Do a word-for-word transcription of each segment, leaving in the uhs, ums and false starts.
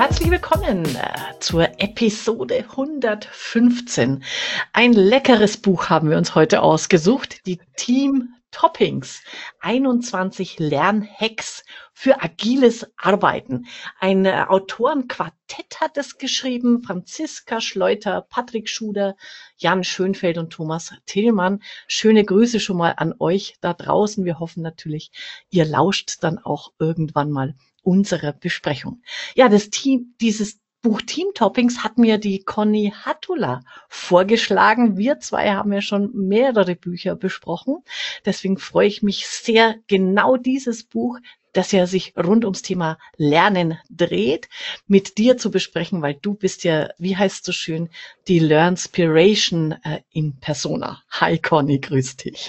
Herzlich willkommen äh, zur Episode hundertfünfzehn. Ein leckeres Buch haben wir uns heute ausgesucht, die Team Toppings, einundzwanzig Lernhacks für agiles Arbeiten. Ein äh, Autorenquartett hat es geschrieben, Franziska Schleuter, Patrick Schuder, Jan Schönfeld und Thomas Tillmann. Schöne Grüße schon mal an euch da draußen. Wir hoffen natürlich, ihr lauscht dann auch irgendwann mal unserer Besprechung. Ja, das Team, dieses Buch Team Toppings hat mir die Conny Hattula vorgeschlagen. Wir zwei haben ja schon mehrere Bücher besprochen. Deswegen freue ich mich sehr, genau dieses Buch, das ja sich rund ums Thema Lernen dreht, mit dir zu besprechen, weil du bist ja, wie heißt so schön, die Learnspiration äh, in Persona. Hi Conny, grüß dich.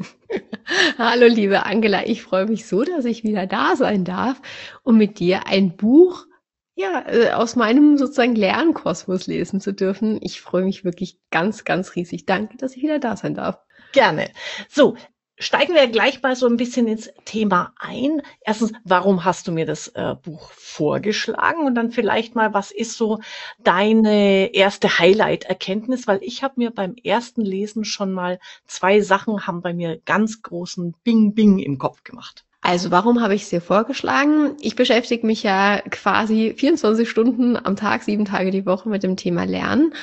Hallo liebe Angela, ich freue mich so, dass ich wieder da sein darf, um mit dir ein Buch ja, aus meinem sozusagen Lernkosmos lesen zu dürfen. Ich freue mich wirklich ganz, ganz riesig. Danke, dass ich wieder da sein darf. Gerne. So, steigen wir gleich mal so ein bisschen ins Thema ein. Erstens, warum hast du mir das äh, Buch vorgeschlagen? Und dann vielleicht mal, was ist so deine erste Highlight-Erkenntnis? Weil ich habe mir beim ersten Lesen schon mal zwei Sachen haben bei mir ganz großen Bing-Bing im Kopf gemacht. Also warum habe ich es dir vorgeschlagen? Ich beschäftige mich ja quasi vierundzwanzig Stunden am Tag, sieben Tage die Woche mit dem Thema Lernen.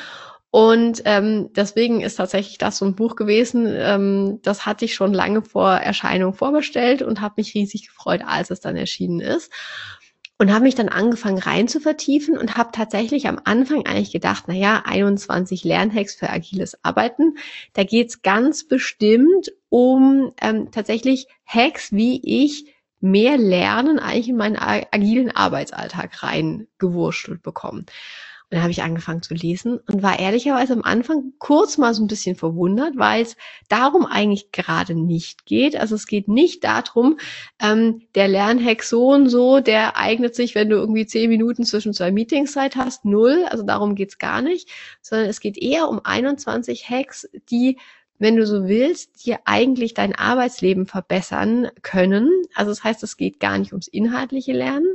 Und ähm, deswegen ist tatsächlich das so ein Buch gewesen, ähm, das hatte ich schon lange vor Erscheinung vorbestellt und habe mich riesig gefreut, als es dann erschienen ist. Und habe mich dann angefangen rein zu vertiefen und habe tatsächlich am Anfang eigentlich gedacht, naja, einundzwanzig Lernhacks für agiles Arbeiten. Da geht's ganz bestimmt um ähm, tatsächlich Hacks, wie ich mehr Lernen eigentlich in meinen agilen Arbeitsalltag reingewurschtelt bekomme. Und dann habe ich angefangen zu lesen und war ehrlicherweise am Anfang kurz mal so ein bisschen verwundert, weil es darum eigentlich gerade nicht geht. Also es geht nicht darum, ähm, der Lernhack so und so, der eignet sich, wenn du irgendwie zehn Minuten zwischen zwei Meetings Zeit hast, null. Also darum geht's gar nicht, sondern es geht eher um einundzwanzig Hacks, die, wenn du so willst, dir eigentlich dein Arbeitsleben verbessern können. Also das heißt, es geht gar nicht ums inhaltliche Lernen.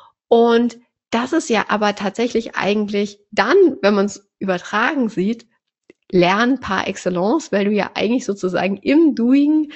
Und das ist ja aber tatsächlich eigentlich dann, wenn man es übertragen sieht, Lernen par excellence, weil du ja eigentlich sozusagen im Doing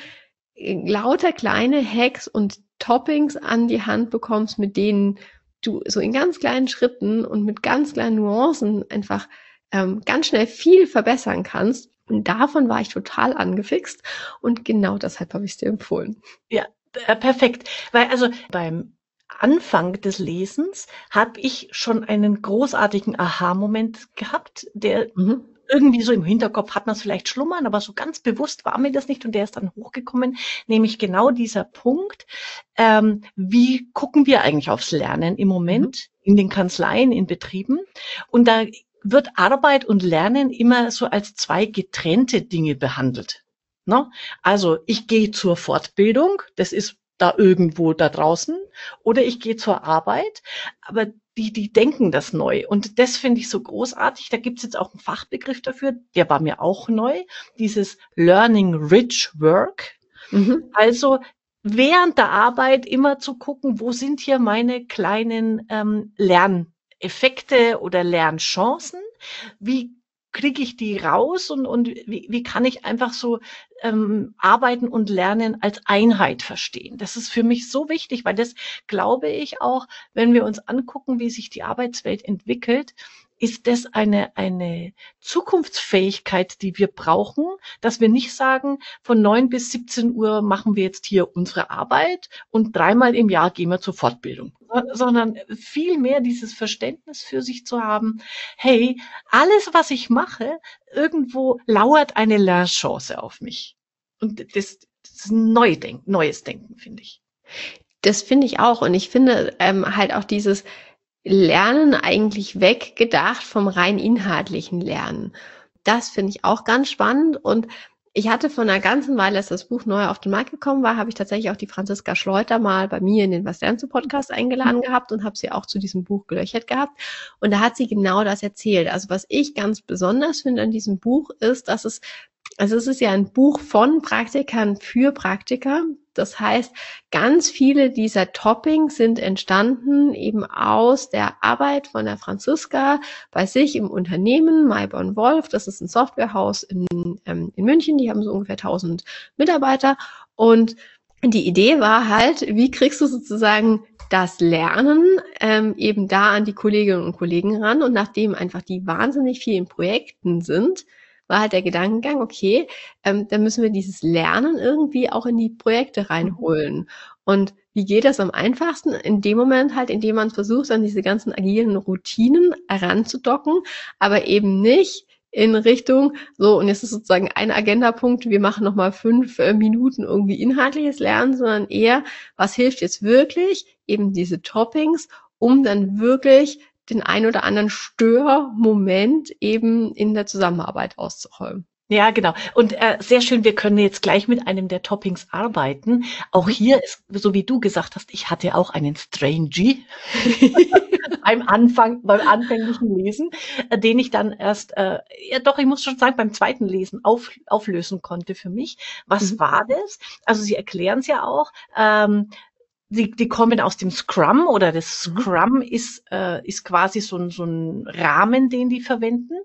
lauter kleine Hacks und Toppings an die Hand bekommst, mit denen du so in ganz kleinen Schritten und mit ganz kleinen Nuancen einfach ähm, ganz schnell viel verbessern kannst. Und davon war ich total angefixt und genau deshalb habe ich es dir empfohlen. Ja, äh, perfekt. Weil also beim Anfang des Lesens habe ich schon einen großartigen Aha-Moment gehabt, der mhm. irgendwie so im Hinterkopf hat man es vielleicht schlummern, aber so ganz bewusst war mir das nicht und der ist dann hochgekommen, nämlich genau dieser Punkt, ähm, wie gucken wir eigentlich aufs Lernen im Moment mhm. in den Kanzleien, in Betrieben, und da wird Arbeit und Lernen immer so als zwei getrennte Dinge behandelt. Ne? Also ich gehe zur Fortbildung, das ist da irgendwo da draußen, oder ich gehe zur Arbeit, aber die, die denken das neu. Und das finde ich so großartig. Da gibt's jetzt auch einen Fachbegriff dafür, der war mir auch neu, dieses Learning Rich Work. Mhm. Also während der Arbeit immer zu gucken, wo sind hier meine kleinen ähm, Lerneffekte oder Lernchancen, wie kriege ich die raus und, und wie, wie kann ich einfach so ähm, Arbeiten und Lernen als Einheit verstehen. Das ist für mich so wichtig, weil das glaube ich auch, wenn wir uns angucken, wie sich die Arbeitswelt entwickelt, ist das eine, eine Zukunftsfähigkeit, die wir brauchen, dass wir nicht sagen, von neun bis siebzehn Uhr machen wir jetzt hier unsere Arbeit und dreimal im Jahr gehen wir zur Fortbildung, sondern viel mehr dieses Verständnis für sich zu haben, hey, alles, was ich mache, irgendwo lauert eine Lernchance auf mich. Und das, das ist ein Neudenken, neues Denken, finde ich. Das finde ich auch. Und ich finde ähm, halt auch dieses Lernen eigentlich weggedacht vom rein inhaltlichen Lernen. Das finde ich auch ganz spannend. Und ich hatte vor einer ganzen Weile, als das Buch neu auf den Markt gekommen war, habe ich tatsächlich auch die Franziska Schleuter mal bei mir in den Was lernst du Podcast eingeladen gehabt und habe sie auch zu diesem Buch gelöchert gehabt. Und da hat sie genau das erzählt. Also was ich ganz besonders finde an diesem Buch ist, dass es Also es ist ja ein Buch von Praktikern für Praktiker. Das heißt, ganz viele dieser Toppings sind entstanden eben aus der Arbeit von der Franziska bei sich im Unternehmen Mayborn Wolf. Das ist ein Softwarehaus in, ähm, in München. Die haben so ungefähr tausend Mitarbeiter. Und die Idee war halt, wie kriegst du sozusagen das Lernen ähm, eben da an die Kolleginnen und Kollegen ran? Und nachdem einfach die wahnsinnig viel in Projekten sind, war halt der Gedankengang, okay, ähm, dann müssen wir dieses Lernen irgendwie auch in die Projekte reinholen. Und wie geht das am einfachsten? In dem Moment halt, indem man versucht, an diese ganzen agilen Routinen heranzudocken, aber eben nicht in Richtung, so, und jetzt ist sozusagen ein Agendapunkt, wir machen nochmal fünf äh, Minuten irgendwie inhaltliches Lernen, sondern eher, was hilft jetzt wirklich? Eben diese Toppings, um dann wirklich den ein oder anderen Störmoment eben in der Zusammenarbeit auszuräumen. Ja, genau. Und äh, sehr schön, wir können jetzt gleich mit einem der Toppings arbeiten. Auch hier ist, so wie du gesagt hast, ich hatte auch einen Strangy beim Anfang, beim anfänglichen Lesen, äh, den ich dann erst, äh, ja doch, ich muss schon sagen, beim zweiten Lesen auf, auflösen konnte für mich. Was mhm. war das? Also sie erklären es ja auch. Ähm, Die, die kommen aus dem Scrum oder das Scrum ist, äh, ist quasi so ein, so ein Rahmen, den die verwenden.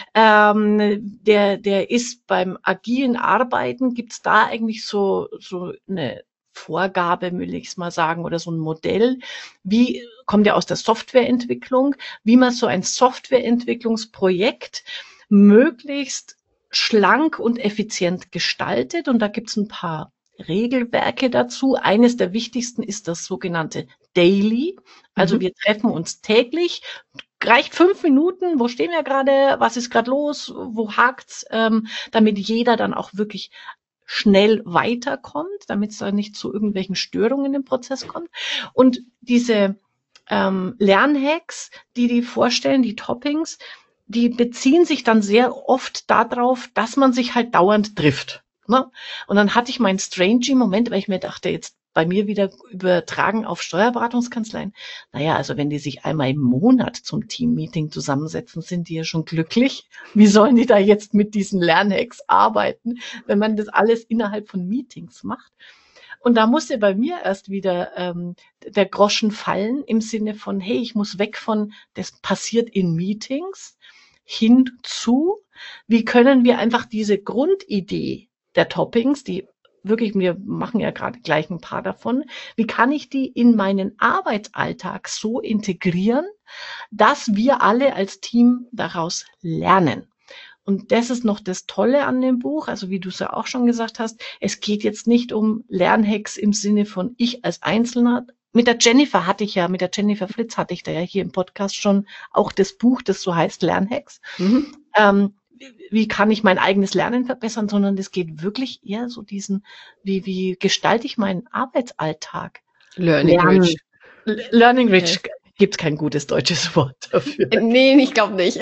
Ähm, der, der ist beim agilen Arbeiten, gibt's da eigentlich so, so eine Vorgabe, will ich es mal sagen, oder so ein Modell. Wie kommt ja aus der Softwareentwicklung, wie man so ein Softwareentwicklungsprojekt möglichst schlank und effizient gestaltet. Und da gibt's ein paar Regelwerke dazu. Eines der wichtigsten ist das sogenannte Daily. Also mhm. wir treffen uns täglich. Reicht fünf Minuten. Wo stehen wir gerade? Was ist gerade los? Wo hakt's? Ähm, damit jeder dann auch wirklich schnell weiterkommt, damit es da nicht zu irgendwelchen Störungen im Prozess kommt. Und diese ähm, Lernhacks, die die vorstellen, die Toppings, die beziehen sich dann sehr oft darauf, dass man sich halt dauernd trifft. Ne? Und dann hatte ich meinen strange Moment, weil ich mir dachte, jetzt bei mir wieder übertragen auf Steuerberatungskanzleien. Naja, also wenn die sich einmal im Monat zum Teammeeting zusammensetzen, sind die ja schon glücklich. Wie sollen die da jetzt mit diesen Lernhacks arbeiten, wenn man das alles innerhalb von Meetings macht? Und da musste bei mir erst wieder ähm, der Groschen fallen im Sinne von, hey, ich muss weg von, das passiert in Meetings, hin zu, wie können wir einfach diese Grundidee der Toppings, die wirklich, wir machen ja gerade gleich ein paar davon, wie kann ich die in meinen Arbeitsalltag so integrieren, dass wir alle als Team daraus lernen. Und das ist noch das Tolle an dem Buch, also wie du es ja auch schon gesagt hast, es geht jetzt nicht um Lernhacks im Sinne von ich als Einzelner. Mit der Jennifer hatte ich ja, mit der Jennifer Flitz hatte ich da ja hier im Podcast schon auch das Buch, das so heißt Lernhacks. Mhm. Ähm, wie kann ich mein eigenes Lernen verbessern, sondern es geht wirklich eher so diesen, wie, wie gestalte ich meinen Arbeitsalltag? Learning Lernen. Rich. Learning Rich, okay. Gibt es kein gutes deutsches Wort dafür. Nee, ich glaube nicht.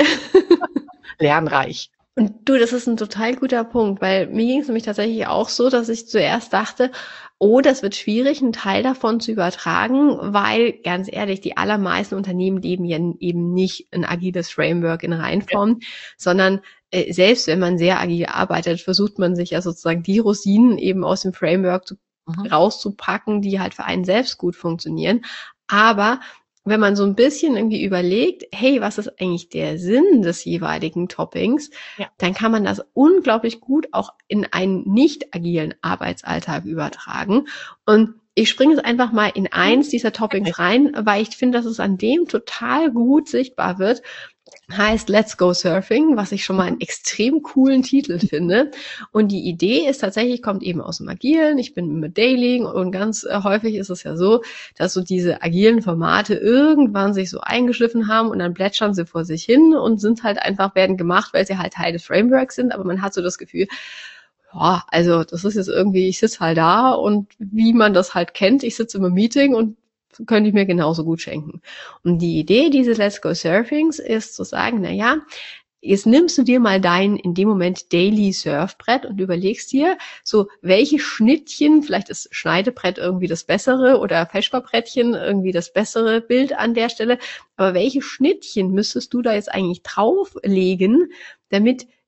Lernreich. Und du, das ist ein total guter Punkt, weil mir ging es nämlich tatsächlich auch so, dass ich zuerst dachte, oh, das wird schwierig, einen Teil davon zu übertragen, weil, ganz ehrlich, die allermeisten Unternehmen leben ja eben nicht ein agiles Framework in Reinform, ja. sondern äh, selbst wenn man sehr agil arbeitet, versucht man sich ja sozusagen die Rosinen eben aus dem Framework zu, mhm. rauszupacken, die halt für einen selbst gut funktionieren. Aber wenn man so ein bisschen irgendwie überlegt, hey, was ist eigentlich der Sinn des jeweiligen Toppings, ja. dann kann man das unglaublich gut auch in einen nicht agilen Arbeitsalltag übertragen. Und ich springe jetzt einfach mal in eins dieser Toppings rein, weil ich finde, dass es an dem total gut sichtbar wird. Heißt Let's Go Surfing, was ich schon mal einen extrem coolen Titel finde. Und die Idee ist tatsächlich, kommt eben aus dem Agilen. Ich bin mit Daily und ganz häufig ist es ja so, dass so diese agilen Formate irgendwann sich so eingeschliffen haben und dann plätschern sie vor sich hin und sind halt einfach, werden gemacht, weil sie halt Teil des Frameworks sind. Aber man hat so das Gefühl, ja, also das ist jetzt irgendwie, ich sitze halt da und wie man das halt kennt, ich sitze im Meeting und könnte ich mir genauso gut schenken. Und die Idee dieses Let's Go Surfings ist zu sagen, na ja, jetzt nimmst du dir mal dein in dem Moment Daily Surfbrett und überlegst dir, so welche Schnittchen, vielleicht ist Schneidebrett irgendwie das bessere oder Feschbarbrettchen irgendwie das bessere Bild an der Stelle, aber welche Schnittchen müsstest du da jetzt eigentlich drauflegen, damit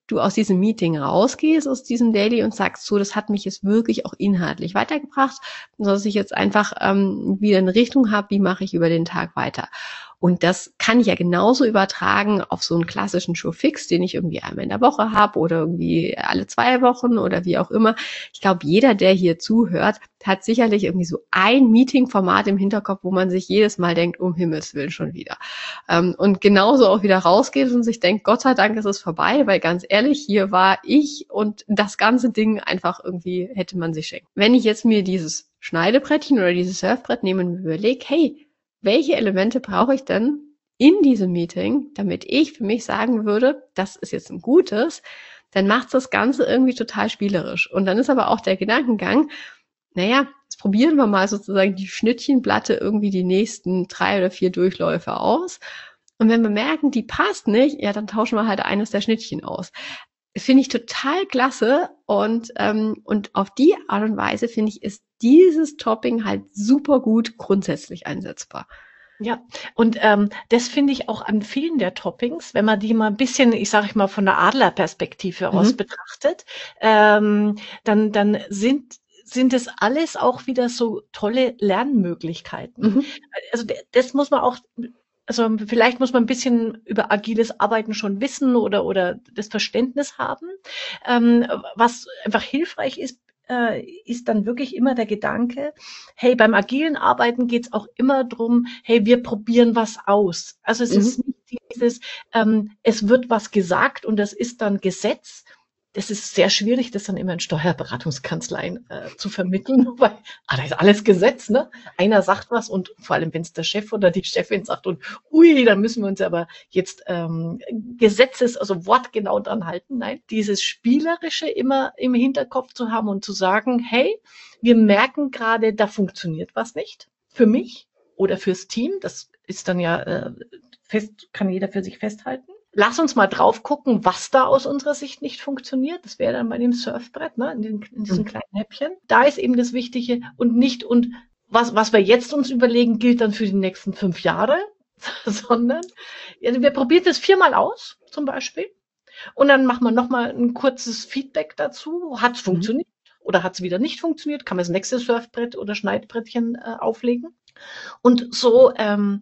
du aus diesem Meeting rausgehst, aus diesem Daily und sagst, so, das hat mich jetzt wirklich auch inhaltlich weitergebracht, dass ich jetzt einfach ähm, wieder eine Richtung habe, wie mache ich über den Tag weiter. Und das kann ich ja genauso übertragen auf so einen klassischen Showfix, den ich irgendwie einmal in der Woche habe oder irgendwie alle zwei Wochen oder wie auch immer. Ich glaube, jeder, der hier zuhört, hat sicherlich irgendwie so ein Meeting-Format im Hinterkopf, wo man sich jedes Mal denkt, um Himmels Willen schon wieder. Ähm, und genauso auch wieder rausgeht und sich denkt, Gott sei Dank ist es vorbei, weil ganz ehrlich, hier war ich und das ganze Ding einfach irgendwie hätte man sich schenken. Wenn ich jetzt mir dieses Schneidebrettchen oder dieses Surfbrett nehme und mir überlege, hey, welche Elemente brauche ich denn in diesem Meeting, damit ich für mich sagen würde, das ist jetzt ein gutes, dann macht das Ganze irgendwie total spielerisch. Und dann ist aber auch der Gedankengang, naja, jetzt probieren wir mal sozusagen die Schnittchenplatte irgendwie die nächsten drei oder vier Durchläufe aus. Und wenn wir merken, die passt nicht, ja, dann tauschen wir halt eines der Schnittchen aus. Das finde ich total klasse und ähm, und auf die Art und Weise, finde ich, ist dieses Topping halt super gut grundsätzlich einsetzbar. Ja, und ähm, das finde ich auch an vielen der Toppings, wenn man die mal ein bisschen, ich sage ich mal, von der Adlerperspektive aus Mhm. betrachtet, ähm, dann dann sind sind es alles auch wieder so tolle Lernmöglichkeiten. Mhm. Also d- das muss man auch, also vielleicht muss man ein bisschen über agiles Arbeiten schon wissen oder oder das Verständnis haben. Ähm, was einfach hilfreich ist, äh, ist dann wirklich immer der Gedanke, hey, beim agilen Arbeiten geht's auch immer drum, hey, wir probieren was aus. Also es Mhm. ist nicht dieses, ähm, es wird was gesagt und das ist dann Gesetz. Das ist sehr schwierig, das dann immer in Steuerberatungskanzleien äh, zu vermitteln, weil ah, da ist alles Gesetz, ne? Einer sagt was und vor allem, wenn es der Chef oder die Chefin sagt und ui, dann müssen wir uns aber jetzt ähm, Gesetzes, also wortgenau dran halten. Nein, dieses Spielerische immer im Hinterkopf zu haben und zu sagen, hey, wir merken gerade, da funktioniert was nicht. Für mich oder fürs Team, das ist dann ja äh, fest, kann jeder für sich festhalten. Lass uns mal drauf gucken, was da aus unserer Sicht nicht funktioniert. Das wäre dann bei dem Surfbrett, ne, in, den, in diesen Mhm. kleinen Häppchen. Da ist eben das Wichtige und nicht, und was, was wir jetzt uns überlegen, gilt dann für die nächsten fünf Jahre, sondern ja, wir probieren das viermal aus, zum Beispiel. Und dann machen wir nochmal ein kurzes Feedback dazu. Hat es Mhm. funktioniert oder hat es wieder nicht funktioniert? Kann man das nächste Surfbrett oder Schneidbrettchen äh, auflegen? Und so ähm,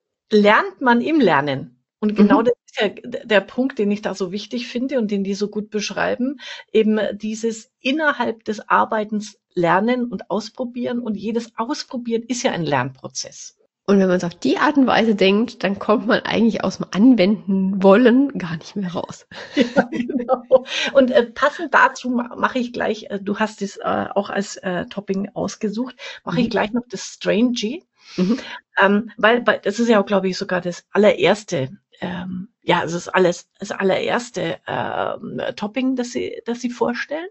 lernt man im Lernen. Und genau Mhm. das ist ja der Punkt, den ich da so wichtig finde und den die so gut beschreiben, eben dieses innerhalb des Arbeitens lernen und ausprobieren. Und jedes Ausprobieren ist ja ein Lernprozess. Und wenn man es auf die Art und Weise denkt, dann kommt man eigentlich aus dem Anwenden wollen gar nicht mehr raus. Ja, genau. Und äh, passend dazu ma- mache ich gleich, äh, du hast es äh, auch als äh, Topping ausgesucht, mache ich Mhm. gleich noch das Strangy. Mhm. Ähm, weil, weil das ist ja auch, glaube ich, sogar das allererste, ähm, ja, es ist alles das allererste ähm, Topping, das sie, das sie vorstellen.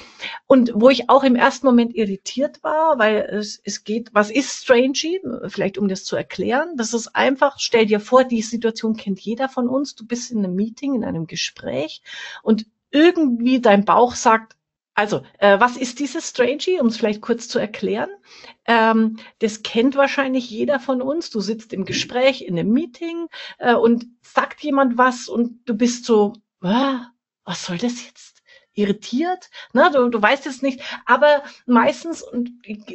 Und wo ich auch im ersten Moment irritiert war, weil es, es geht, was ist Strangy? Vielleicht um das zu erklären. Das ist einfach, stell dir vor, die Situation kennt jeder von uns. Du bist in einem Meeting, in einem Gespräch und irgendwie dein Bauch sagt, also, äh, was ist dieses Strangy? Um es vielleicht kurz zu erklären. Ähm, das kennt wahrscheinlich jeder von uns. Du sitzt im Gespräch, in einem Meeting äh, und sagt jemand was und du bist so, ah, was soll das jetzt? Irritiert? Na, du, du weißt es nicht. Aber meistens, und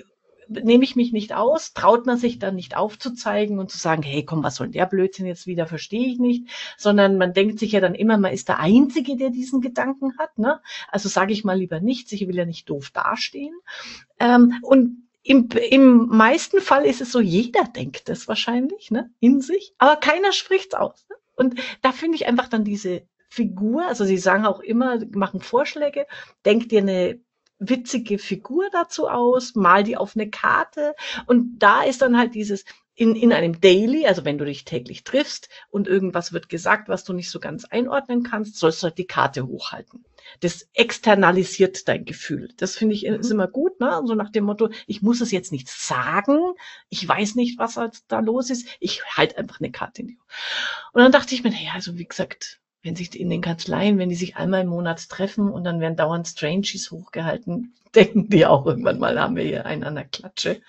nehme ich mich nicht aus, traut man sich dann nicht aufzuzeigen und zu sagen, hey, komm, was soll der Blödsinn jetzt wieder, verstehe ich nicht, sondern man denkt sich ja dann immer, man ist der Einzige, der diesen Gedanken hat, ne? Also sage ich mal lieber nichts, ich will ja nicht doof dastehen. Ähm, und im, im meisten Fall ist es so, jeder denkt das wahrscheinlich, ne, in sich, aber keiner spricht's aus. Ne? Und da finde ich einfach dann diese Figur, also sie sagen auch immer, machen Vorschläge, denk dir eine witzige Figur dazu aus, mal die auf eine Karte und da ist dann halt dieses in, in einem Daily, also wenn du dich täglich triffst und irgendwas wird gesagt, was du nicht so ganz einordnen kannst, sollst du halt die Karte hochhalten. Das externalisiert dein Gefühl. Das finde ich ist Mhm. immer gut, ne? So nach dem Motto, ich muss es jetzt nicht sagen, ich weiß nicht, was halt da los ist, ich halte einfach eine Karte in die. Und dann dachte ich mir, naja, also wie gesagt, wenn sich in den Kanzleien, wenn die sich einmal im Monat treffen und dann werden dauernd Strangies hochgehalten, denken die auch irgendwann mal, haben wir hier einen an der Klatsche.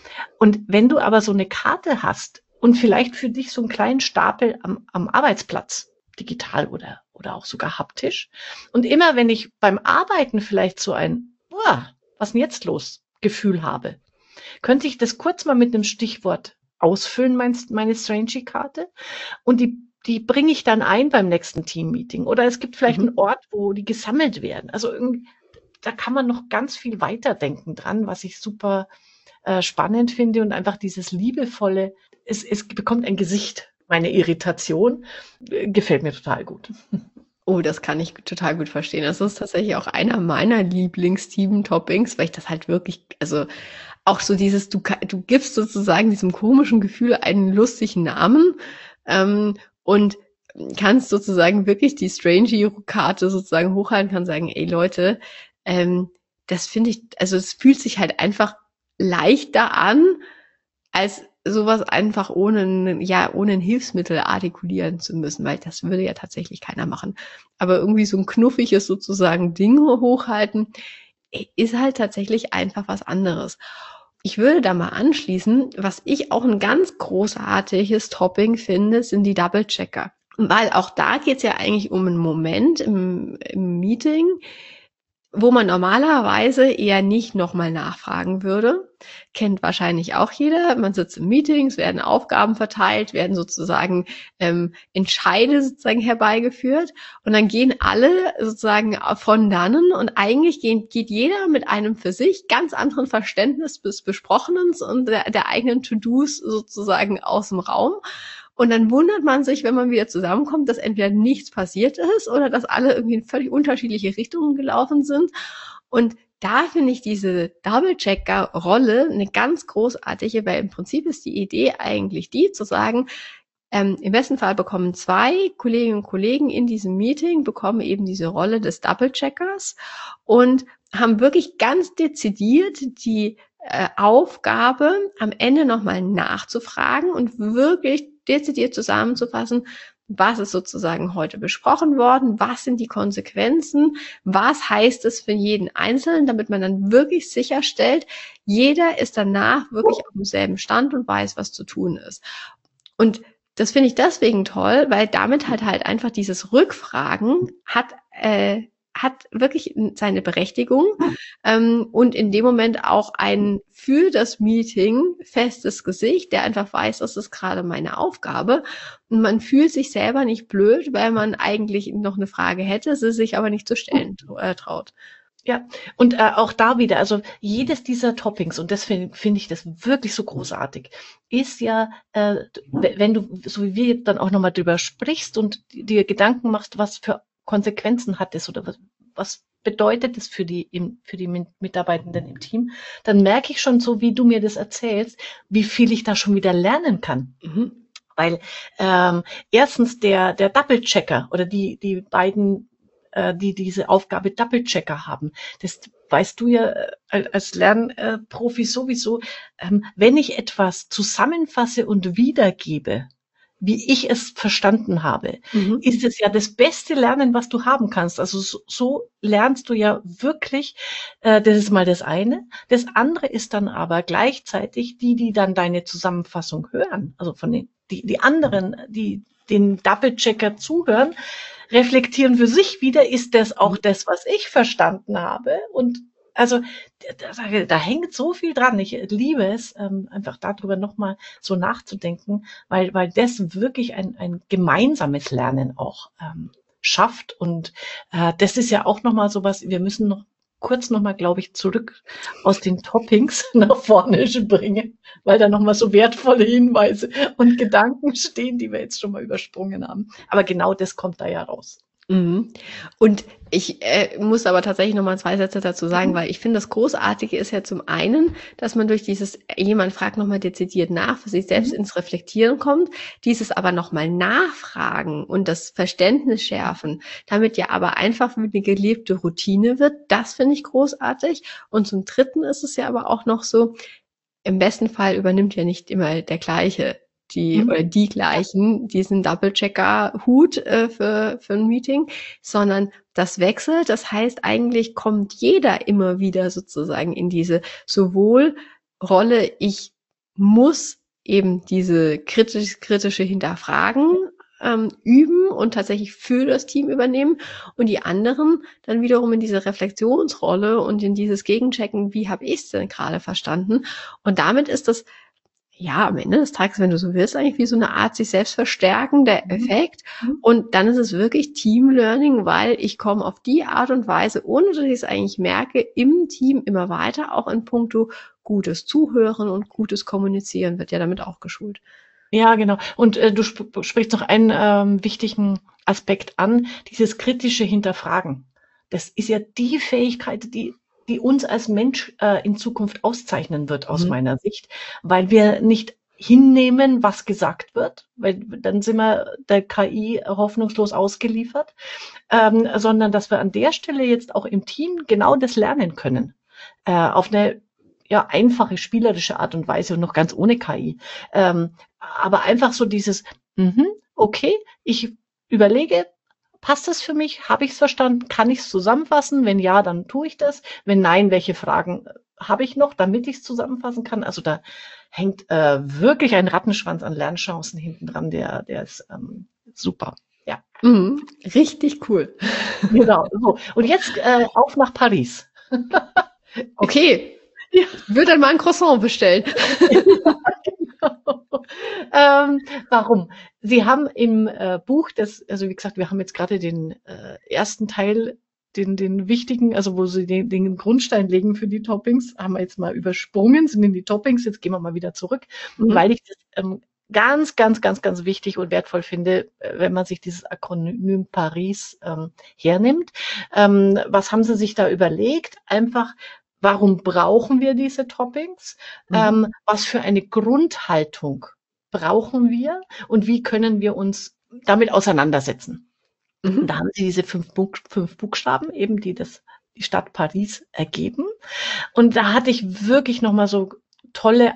Und wenn du aber so eine Karte hast und vielleicht für dich so einen kleinen Stapel am, am Arbeitsplatz, digital oder oder auch sogar haptisch. Und immer wenn ich beim Arbeiten vielleicht so ein, wow, was ist denn jetzt los, Gefühl habe, könnte ich das kurz mal mit einem Stichwort ausfüllen, mein, meine Strangey-Karte, und die, die bringe ich dann ein beim nächsten Team-Meeting. Oder es gibt vielleicht mhm. einen Ort, wo die gesammelt werden. Also irgendwie, da kann man noch ganz viel weiterdenken dran, was ich super äh, spannend finde, und einfach dieses liebevolle, es, es bekommt ein Gesicht. Meine Irritation äh, gefällt mir total gut. Oh, das kann ich total gut verstehen. Das ist tatsächlich auch einer meiner Lieblings-Team-Toppings, weil ich das halt wirklich, also auch so dieses, du, du gibst sozusagen diesem komischen Gefühl einen lustigen Namen ähm, und kannst sozusagen wirklich die Strangey-Karte sozusagen hochhalten, kann sagen, ey Leute, ähm, das finde ich, also es fühlt sich halt einfach leichter an, als sowas einfach ohne, ja, ohne ein Hilfsmittel artikulieren zu müssen, weil das würde ja tatsächlich keiner machen. Aber irgendwie so ein knuffiges sozusagen Ding hochhalten, ist halt tatsächlich einfach was anderes. Ich würde da mal anschließen, was ich auch ein ganz großartiges Topping finde, sind die Double-Checker. Weil auch da geht es ja eigentlich um einen Moment im, im Meeting, wo man normalerweise eher nicht nochmal nachfragen würde. Kennt wahrscheinlich auch jeder. Man sitzt im Meeting, es werden Aufgaben verteilt, werden sozusagen ähm, Entscheide sozusagen herbeigeführt und dann gehen alle sozusagen von dannen und eigentlich geht, geht jeder mit einem für sich ganz anderen Verständnis des Besprochenen und der, der eigenen To-Dos sozusagen aus dem Raum. Und dann wundert man sich, wenn man wieder zusammenkommt, dass entweder nichts passiert ist oder dass alle irgendwie in völlig unterschiedliche Richtungen gelaufen sind. Und da finde ich diese Double-Checker-Rolle eine ganz großartige, weil im Prinzip ist die Idee eigentlich die, zu sagen, ähm, im besten Fall bekommen zwei Kolleginnen und Kollegen in diesem Meeting, bekommen eben diese Rolle des Double-Checkers und haben wirklich ganz dezidiert die äh, Aufgabe, am Ende nochmal nachzufragen und wirklich dezidiert zusammenzufassen, was ist sozusagen heute besprochen worden, was sind die Konsequenzen, was heißt es für jeden Einzelnen, damit man dann wirklich sicherstellt, jeder ist danach wirklich auf demselben Stand und weiß, was zu tun ist. Und das finde ich deswegen toll, weil damit halt halt einfach dieses Rückfragen hat äh, hat wirklich seine Berechtigung ähm, und in dem Moment auch ein für das Meeting festes Gesicht, der einfach weiß, das ist gerade meine Aufgabe. Und man fühlt sich selber nicht blöd, weil man eigentlich noch eine Frage hätte, sie sich aber nicht zu stellen äh, traut. Ja, und äh, auch da wieder, also jedes dieser Toppings, und das finde find ich das wirklich so großartig, ist ja, äh, wenn du, so wie wir dann auch nochmal drüber sprichst und dir Gedanken machst, was für Konsequenzen hat es oder was, was bedeutet es für die, im, für die Mitarbeitenden im Team, dann merke ich schon so, wie du mir das erzählst, wie viel ich da schon wieder lernen kann. Mhm. Weil ähm, erstens der, der Double-Checker oder die, die beiden, äh, die diese Aufgabe Double-Checker haben, das weißt du ja äh, als Lernprofi sowieso, ähm, wenn ich etwas zusammenfasse und wiedergebe, wie ich es verstanden habe, mhm. ist es ja das beste Lernen, was du haben kannst. Also so, so lernst du ja wirklich, äh, das ist mal das eine. Das andere ist dann aber gleichzeitig die, die dann deine Zusammenfassung hören, also von den, die, die anderen, die den Double-Checker zuhören, reflektieren für sich wieder, ist das auch das, was ich verstanden habe? Und also da, da hängt so viel dran. Ich liebe es, ähm, einfach darüber nochmal so nachzudenken, weil weil das wirklich ein, ein gemeinsames Lernen auch ähm, schafft. Und äh, das ist ja auch nochmal sowas, wir müssen noch kurz nochmal, glaube ich, zurück aus den Toppings nach vorne bringen, weil da nochmal so wertvolle Hinweise und Gedanken stehen, die wir jetzt schon mal übersprungen haben. Aber genau das kommt da ja raus. Mhm. Und ich äh, muss aber tatsächlich nochmal zwei Sätze dazu sagen, mhm. weil ich finde, das Großartige ist ja zum einen, dass man durch dieses, jemand fragt nochmal dezidiert nach, für sich selbst mhm. ins Reflektieren kommt, dieses aber nochmal nachfragen und das Verständnis schärfen, damit ja aber einfach eine gelebte Routine wird, das finde ich großartig. Und zum Dritten ist es ja aber auch noch so, im besten Fall übernimmt ja nicht immer der gleiche die mhm. oder die gleichen, diesen Double-Checker-Hut äh, für, für ein Meeting, sondern das wechselt. Das heißt, eigentlich kommt jeder immer wieder sozusagen in diese sowohl Rolle, ich muss eben diese kritisch, kritische Hinterfragen ähm, üben und tatsächlich für das Team übernehmen und die anderen dann wiederum in diese Reflexionsrolle und in dieses Gegenchecken, wie habe ich es denn gerade verstanden? Und damit ist das ja am Ende des Tages, wenn du so willst, eigentlich wie so eine Art sich selbst verstärkender Effekt. Und dann ist es wirklich Team-Learning, weil ich komme auf die Art und Weise, ohne dass ich es eigentlich merke, im Team immer weiter, auch in puncto gutes Zuhören und gutes Kommunizieren wird ja damit auch geschult. Ja, genau. Und äh, du sp sprichst noch einen ähm, wichtigen Aspekt an, dieses kritische Hinterfragen. Das ist ja die Fähigkeit, die die uns als Mensch äh, in Zukunft auszeichnen wird, aus mhm. meiner Sicht, weil wir nicht hinnehmen, was gesagt wird, weil dann sind wir der K I hoffnungslos ausgeliefert, ähm, sondern dass wir an der Stelle jetzt auch im Team genau das lernen können, äh, auf eine ja einfache, spielerische Art und Weise und noch ganz ohne K I. Ähm, aber einfach so dieses, mm-hmm, okay, ich überlege, passt das für mich? Habe ich es verstanden? Kann ich es zusammenfassen? Wenn ja, dann tue ich das. Wenn nein, welche Fragen habe ich noch, damit ich es zusammenfassen kann? Also da hängt äh, wirklich ein Rattenschwanz an Lernchancen hinten dran, der, der ist ähm, super. Ja. Mhm, richtig cool. Genau. So. Und jetzt äh, auf nach Paris. Okay. Ja. Ich würde dann mal ein Croissant bestellen. Ja, genau. Ähm, warum? Sie haben im äh, Buch, das, also wie gesagt, wir haben jetzt gerade den äh, ersten Teil, den, den wichtigen, also wo Sie den, den Grundstein legen für die Toppings, haben wir jetzt mal übersprungen, sind in die Toppings, jetzt gehen wir mal wieder zurück, mhm. weil ich das ähm, ganz, ganz, ganz, ganz wichtig und wertvoll finde, wenn man sich dieses Akronym Paris ähm, hernimmt. Ähm, was haben Sie sich da überlegt? Einfach, warum brauchen wir diese Toppings? Mhm. Ähm, was für eine Grundhaltung brauchen wir und wie können wir uns damit auseinandersetzen? Mhm. Und da haben Sie diese fünf, Buch, fünf Buchstaben eben, die das die Stadt Paris ergeben. Und da hatte ich wirklich nochmal so tolle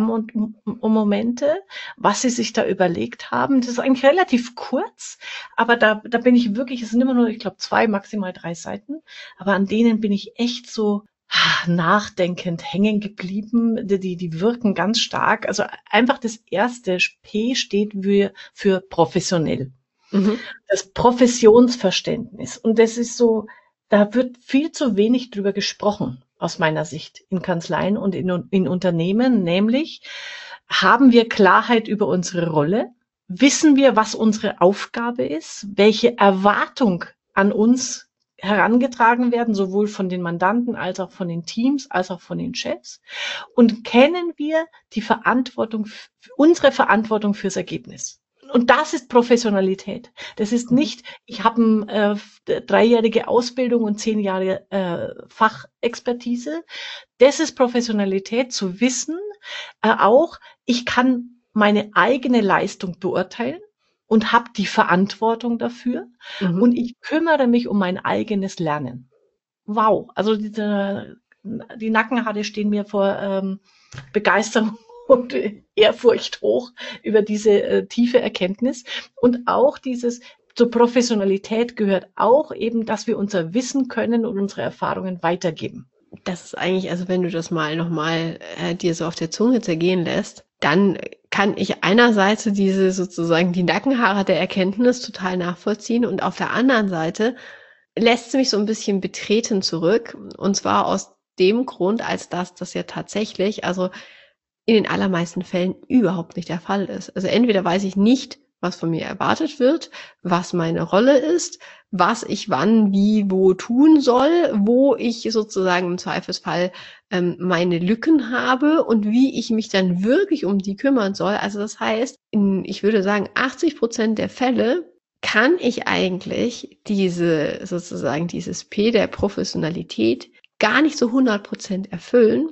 Aha-Momente, was Sie sich da überlegt haben. Das ist eigentlich relativ kurz, aber da, da bin ich wirklich, es sind immer nur, ich glaube, zwei, maximal drei Seiten, aber an denen bin ich echt so nachdenkend hängen geblieben. Die, die wirken ganz stark. Also einfach das erste P steht für, für professionell. Mhm. Das Professionsverständnis. Und das ist so, da wird viel zu wenig drüber gesprochen, aus meiner Sicht, in Kanzleien und in, in Unternehmen. Nämlich, haben wir Klarheit über unsere Rolle? Wissen wir, was unsere Aufgabe ist? Welche Erwartung an uns herangetragen werden, sowohl von den Mandanten als auch von den Teams, als auch von den Chefs? Und kennen wir die Verantwortung, unsere Verantwortung fürs Ergebnis? Und das ist Professionalität. Das ist nicht, ich habe eine äh, dreijährige Ausbildung und zehn Jahre äh, Fachexpertise. Das ist Professionalität, zu wissen, äh, auch, ich kann meine eigene Leistung beurteilen und habe die Verantwortung dafür. Mhm. Und ich kümmere mich um mein eigenes Lernen. Wow, also diese, die Nackenhaare stehen mir vor ähm, Begeisterung und Ehrfurcht hoch über diese äh, tiefe Erkenntnis. Und auch dieses, zur Professionalität gehört auch eben, dass wir unser Wissen können und unsere Erfahrungen weitergeben. Das ist eigentlich, also wenn du das mal nochmal äh, dir so auf der Zunge zergehen lässt, dann kann ich einerseits diese sozusagen die Nackenhaare der Erkenntnis total nachvollziehen und auf der anderen Seite lässt sie mich so ein bisschen betreten zurück, und zwar aus dem Grund, als dass das ja tatsächlich, also in den allermeisten Fällen überhaupt nicht der Fall ist. Also entweder weiß ich nicht, was von mir erwartet wird, was meine Rolle ist, was ich wann, wie, wo tun soll, wo ich sozusagen im Zweifelsfall ähm, meine Lücken habe und wie ich mich dann wirklich um die kümmern soll. Also das heißt, in, ich würde sagen, achtzig Prozent der Fälle kann ich eigentlich diese sozusagen dieses P der Professionalität gar nicht so hundert Prozent erfüllen,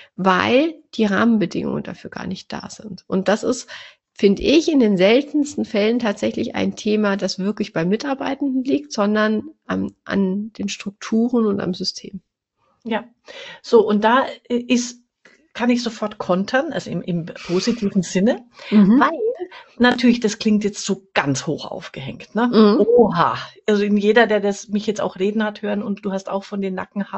weil die Rahmenbedingungen dafür gar nicht da sind. Und das ist, finde ich, in den seltensten Fällen tatsächlich ein Thema, das wirklich bei Mitarbeitenden liegt, sondern an, an den Strukturen und am System. Ja, so, und da ist, kann ich sofort kontern, also im, im positiven Sinne, mhm. weil natürlich, das klingt jetzt so ganz hoch aufgehängt, ne? Mhm. Oha, also in jeder, der das mich jetzt auch reden hat hören, und du hast auch von den Nackenhaaren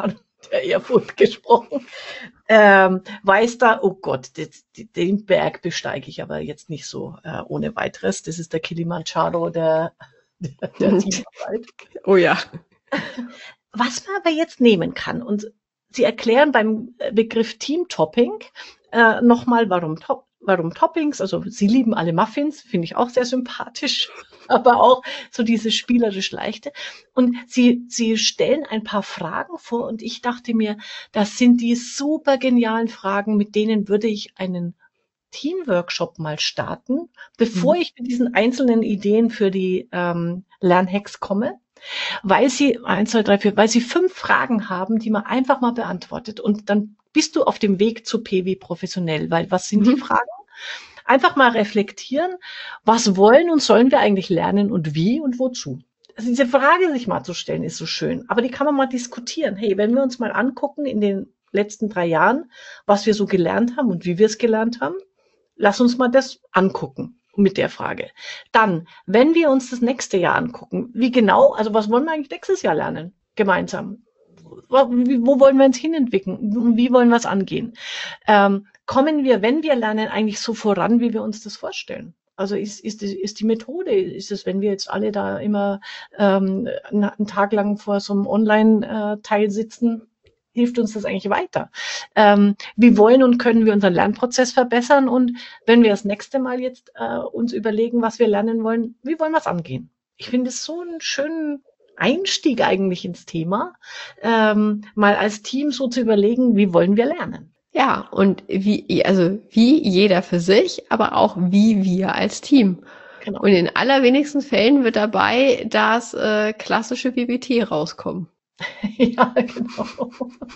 der Erfurt gesprochen. Ähm, weiß da, oh Gott, das, den Berg besteige ich aber jetzt nicht so äh, ohne weiteres. Das ist der Kilimanjaro der, der, der Teamarbeit. Oh ja. Was man aber jetzt nehmen kann, und Sie erklären beim Begriff Team-Topping äh, nochmal, warum, Top, warum Toppings, also Sie lieben alle Muffins, finde ich auch sehr sympathisch, aber auch so dieses spielerisch Leichte. Und Sie, Sie stellen ein paar Fragen vor und ich dachte mir, das sind die super genialen Fragen, mit denen würde ich einen Teamworkshop mal starten, bevor mhm. ich mit diesen einzelnen Ideen für die ähm, Lernhacks komme. Weil sie, eins, zwei, drei, vier, weil sie fünf Fragen haben, die man einfach mal beantwortet. Und dann bist du auf dem Weg zu P wie professionell. Weil was sind mhm. die Fragen? Einfach mal reflektieren, was wollen und sollen wir eigentlich lernen und wie und wozu? Also diese Frage sich mal zu stellen, ist so schön. Aber die kann man mal diskutieren. Hey, wenn wir uns mal angucken in den letzten drei Jahren, was wir so gelernt haben und wie wir es gelernt haben, lass uns mal das angucken. Mit der Frage. Dann, wenn wir uns das nächste Jahr angucken, wie genau, also was wollen wir eigentlich nächstes Jahr lernen? Gemeinsam. Wo, wo wollen wir uns hinentwickeln? Und wie wollen wir es angehen? Ähm, kommen wir, wenn wir lernen, eigentlich so voran, wie wir uns das vorstellen? Also ist, ist, die, ist die Methode, ist es, wenn wir jetzt alle da immer ähm, einen Tag lang vor so einem Online-Teil sitzen, hilft uns das eigentlich weiter? Ähm, wie wollen und können wir unseren Lernprozess verbessern? Und wenn wir das nächste Mal jetzt äh, uns überlegen, was wir lernen wollen, wie wollen wir es angehen? Ich finde es so einen schönen Einstieg eigentlich ins Thema, ähm, mal als Team so zu überlegen, wie wollen wir lernen? Ja, und wie, also wie jeder für sich, aber auch wie wir als Team. Genau. Und in allerwenigsten Fällen wird dabei das äh, klassische B B T rauskommen. Ja, genau.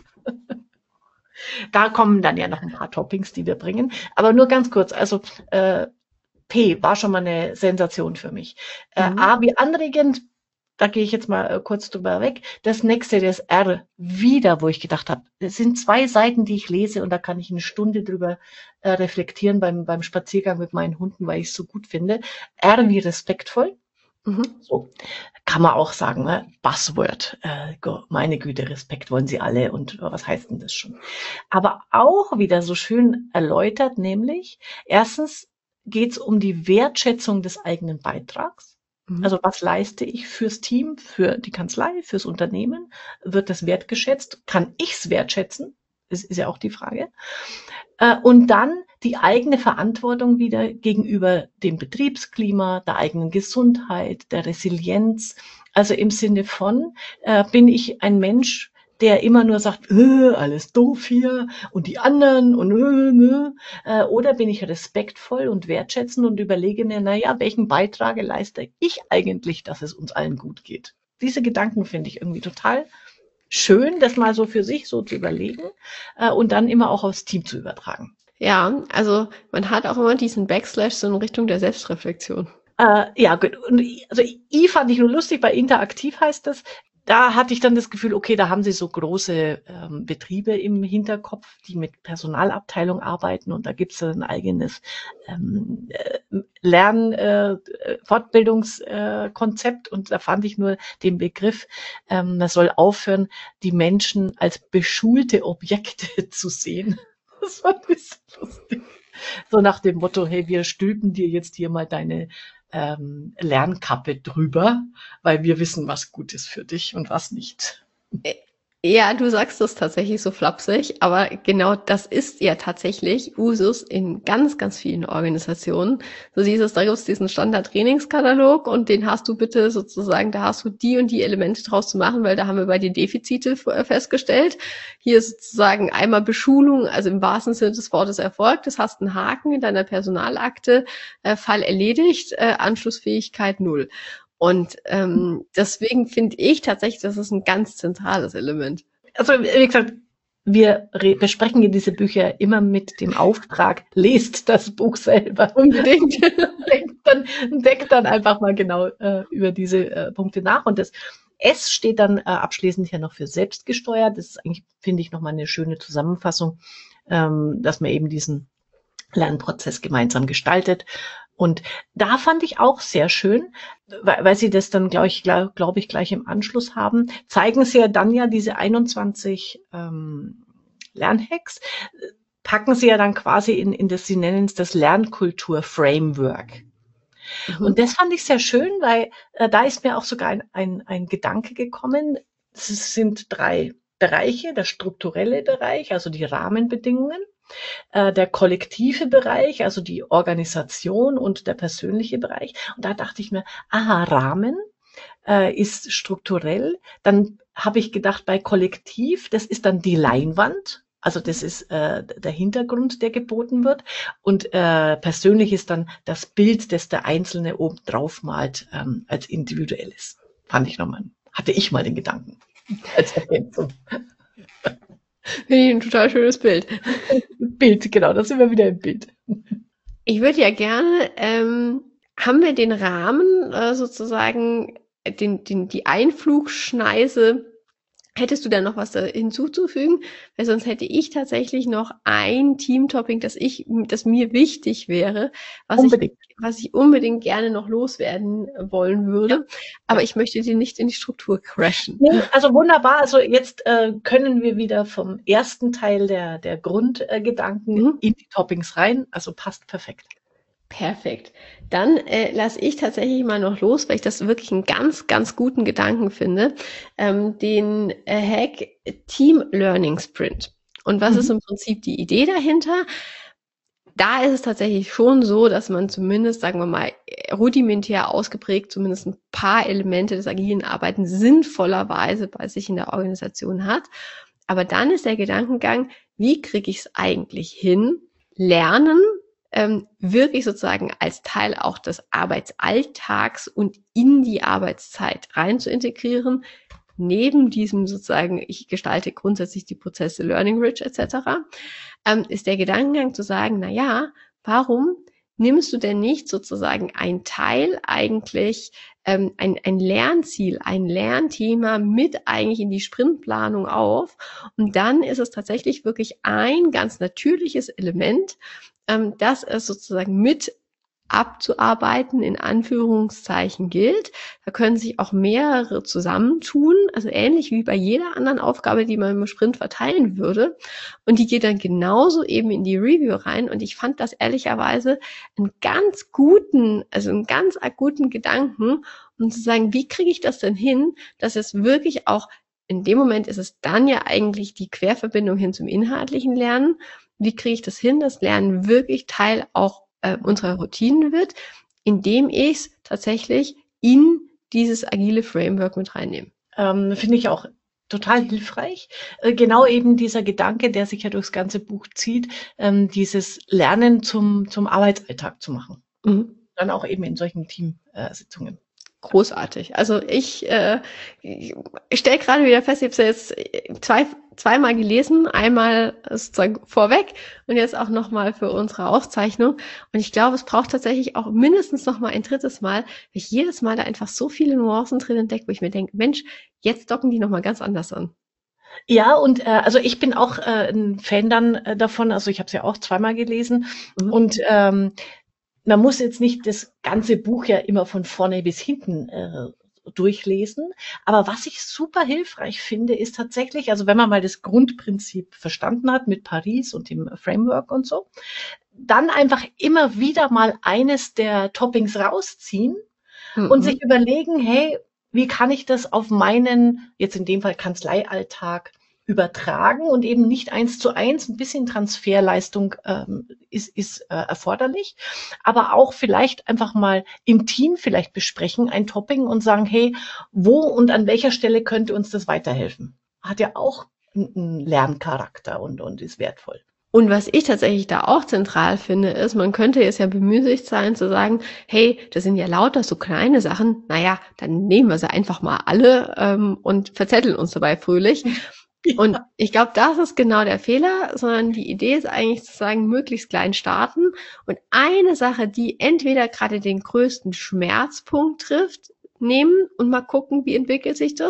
Da kommen dann ja noch ein paar Toppings, die wir bringen. Aber nur ganz kurz, also äh, P war schon mal eine Sensation für mich. Äh, mhm. A wie anregend, da gehe ich jetzt mal äh, kurz drüber weg. Das nächste, das R, wieder, wo ich gedacht habe, es sind zwei Seiten, die ich lese und da kann ich eine Stunde drüber äh, reflektieren beim, beim Spaziergang mit meinen Hunden, weil ich es so gut finde. R wie respektvoll. Mhm. So kann man auch sagen, ne? Buzzword. Äh, meine Güte, Respekt wollen sie alle und was heißt denn das schon? Aber auch wieder so schön erläutert, nämlich erstens geht es um die Wertschätzung des eigenen Beitrags. Mhm. Also was leiste ich fürs Team, für die Kanzlei, fürs Unternehmen? Wird das wertgeschätzt? Kann ich es wertschätzen? Das ist ja auch die Frage. Und dann die eigene Verantwortung wieder gegenüber dem Betriebsklima, der eigenen Gesundheit, der Resilienz. Also im Sinne von, äh, bin ich ein Mensch, der immer nur sagt, äh, alles doof hier und die anderen und äh, äh, oder bin ich respektvoll und wertschätzend und überlege mir, naja, welchen Beitrag leiste ich eigentlich, dass es uns allen gut geht? Diese Gedanken finde ich irgendwie total schön, das mal so für sich so zu überlegen äh, und dann immer auch aufs Team zu übertragen. Ja, also man hat auch immer diesen Backslash so in Richtung der Selbstreflexion. Äh, ja, gut. Und also I fand ich nur lustig, bei interaktiv heißt das. Da hatte ich dann das Gefühl, okay, da haben sie so große ähm, Betriebe im Hinterkopf, die mit Personalabteilung arbeiten und da gibt es ein eigenes ähm, äh, Lern-, äh, Fortbildungskonzept äh, und da fand ich nur den Begriff, ähm, man soll aufhören, die Menschen als beschulte Objekte zu sehen. Das fand ich so lustig. So nach dem Motto, hey, wir stülpen dir jetzt hier mal deine ähm, Lernkappe drüber, weil wir wissen, was gut ist für dich und was nicht. Ja, du sagst das tatsächlich so flapsig, aber genau das ist ja tatsächlich Usus in ganz, ganz vielen Organisationen. So dieses, da gibt es diesen Standard-Trainingskatalog und den hast du bitte sozusagen, da hast du die und die Elemente draus zu machen, weil da haben wir bei dir Defizite festgestellt. Hier ist sozusagen einmal Beschulung, also im wahrsten Sinne des Wortes erfolgt. Das hast einen Haken in deiner Personalakte, äh, Fall erledigt, äh, Anschlussfähigkeit null. Und ähm, deswegen finde ich tatsächlich, das ist ein ganz zentrales Element. Also wie gesagt, wir besprechen hier diese Bücher immer mit dem Auftrag, lest das Buch selber. Unbedingt. denkt, dann, denkt dann einfach mal genau äh, über diese äh, Punkte nach. Und das S steht dann äh, abschließend ja noch für selbstgesteuert. Das ist eigentlich, finde ich, nochmal eine schöne Zusammenfassung, ähm, dass man eben diesen Lernprozess gemeinsam gestaltet. Und da fand ich auch sehr schön, weil, weil Sie das dann, glaube ich, glaube glaub ich, gleich im Anschluss haben, zeigen Sie ja dann ja diese einundzwanzig ähm, Lernhacks, packen Sie ja dann quasi in, in das, Sie nennen es das Lernkultur-Framework. Mhm. Und das fand ich sehr schön, weil äh, da ist mir auch sogar ein, ein, ein Gedanke gekommen. Es sind drei Bereiche, der strukturelle Bereich, also die Rahmenbedingungen, äh, der kollektive Bereich, also die Organisation und der persönliche Bereich. Und da dachte ich mir, aha, Rahmen äh, ist strukturell. Dann habe ich gedacht, bei Kollektiv, das ist dann die Leinwand. Also das ist äh, der Hintergrund, der geboten wird. Und äh, persönlich ist dann das Bild, das der Einzelne oben drauf malt, ähm, als individuelles. Fand ich nochmal, hatte ich mal den Gedanken als Ergänzung. Finde ich ein total schönes Bild. Bild, genau, da sind wir wieder im Bild. Ich würde ja gerne, ähm, haben wir den Rahmen äh, sozusagen, den, den, die Einflugschneise, hättest du da noch was da hinzuzufügen? Weil sonst hätte ich tatsächlich noch ein Teamtopping, das ich, das mir wichtig wäre, was ich, was ich unbedingt gerne noch loswerden wollen würde. Ja. Aber ja. Ich möchte dir nicht in die Struktur crashen. Nee, also wunderbar. Also jetzt äh, können wir wieder vom ersten Teil der, der Grundgedanken äh, mhm. in die Toppings rein. Also passt perfekt. Perfekt. Dann äh, lasse ich tatsächlich mal noch los, weil ich das wirklich einen ganz, ganz guten Gedanken finde, ähm, den äh, Hack Team Learning Sprint. Und was mhm. ist im Prinzip die Idee dahinter? Da ist es tatsächlich schon so, dass man zumindest, sagen wir mal, rudimentär ausgeprägt zumindest ein paar Elemente des agilen Arbeitens sinnvollerweise bei sich in der Organisation hat. Aber dann ist der Gedankengang, wie kriege ich es eigentlich hin, Lernen Ähm, wirklich sozusagen als Teil auch des Arbeitsalltags und in die Arbeitszeit rein zu integrieren, neben diesem sozusagen, ich gestalte grundsätzlich die Prozesse Learning Rich et cetera, ähm, ist der Gedankengang zu sagen, na ja, warum nimmst du denn nicht sozusagen ein Teil eigentlich, ähm, ein, ein Lernziel, ein Lernthema mit eigentlich in die Sprintplanung auf? Und dann ist es tatsächlich wirklich ein ganz natürliches Element, ähm, dass es sozusagen mit abzuarbeiten in Anführungszeichen gilt. Da können sich auch mehrere zusammentun, also ähnlich wie bei jeder anderen Aufgabe, die man im Sprint verteilen würde. Und die geht dann genauso eben in die Review rein. Und ich fand das ehrlicherweise einen ganz guten, also einen ganz akuten Gedanken, um zu sagen, wie kriege ich das denn hin, dass es wirklich auch, in dem Moment ist es dann ja eigentlich die Querverbindung hin zum inhaltlichen Lernen. Wie kriege ich das hin, dass Lernen wirklich Teil auch äh, unserer Routinen wird, indem ich es tatsächlich in dieses agile Framework mit reinnehme. Ähm, finde ich auch total hilfreich. Äh, genau eben dieser Gedanke, der sich ja durchs ganze Buch zieht, ähm, dieses Lernen zum, zum Arbeitsalltag zu machen. Mhm. Dann auch eben in solchen Teamsitzungen. Äh, Großartig. Also ich, äh, ich stelle gerade wieder fest, ich habe es jetzt zwei, zweimal gelesen, einmal sozusagen vorweg und jetzt auch nochmal für unsere Aufzeichnung. Und ich glaube, es braucht tatsächlich auch mindestens nochmal ein drittes Mal, weil ich jedes Mal da einfach so viele Nuancen drin entdecke, wo ich mir denke, Mensch, jetzt docken die nochmal ganz anders an. Ja, und äh, also ich bin auch äh, ein Fan dann äh, davon, also ich habe es ja auch zweimal gelesen mhm. und ähm, man muss jetzt nicht das ganze Buch ja immer von vorne bis hinten äh, durchlesen. Aber was ich super hilfreich finde, ist tatsächlich, also wenn man mal das Grundprinzip verstanden hat mit Paris und dem Framework und so, dann einfach immer wieder mal eines der Toppings rausziehen mhm. und sich überlegen, hey, wie kann ich das auf meinen, jetzt in dem Fall Kanzleialltag, übertragen und eben nicht eins zu eins, ein bisschen Transferleistung ähm, ist, ist äh, erforderlich, aber auch vielleicht einfach mal im Team vielleicht besprechen, ein Topping und sagen, hey, wo und an welcher Stelle könnte uns das weiterhelfen? Hat ja auch einen Lerncharakter und, und ist wertvoll. Und was ich tatsächlich da auch zentral finde, ist, man könnte jetzt ja bemüßigt sein zu sagen, hey, das sind ja lauter so kleine Sachen, naja, dann nehmen wir sie einfach mal alle ähm, und verzetteln uns dabei fröhlich. Ja. Und ich glaube, das ist genau der Fehler, sondern die Idee ist eigentlich zu sagen, möglichst klein starten und eine Sache, die entweder gerade den größten Schmerzpunkt trifft, nehmen und mal gucken, wie entwickelt sich das.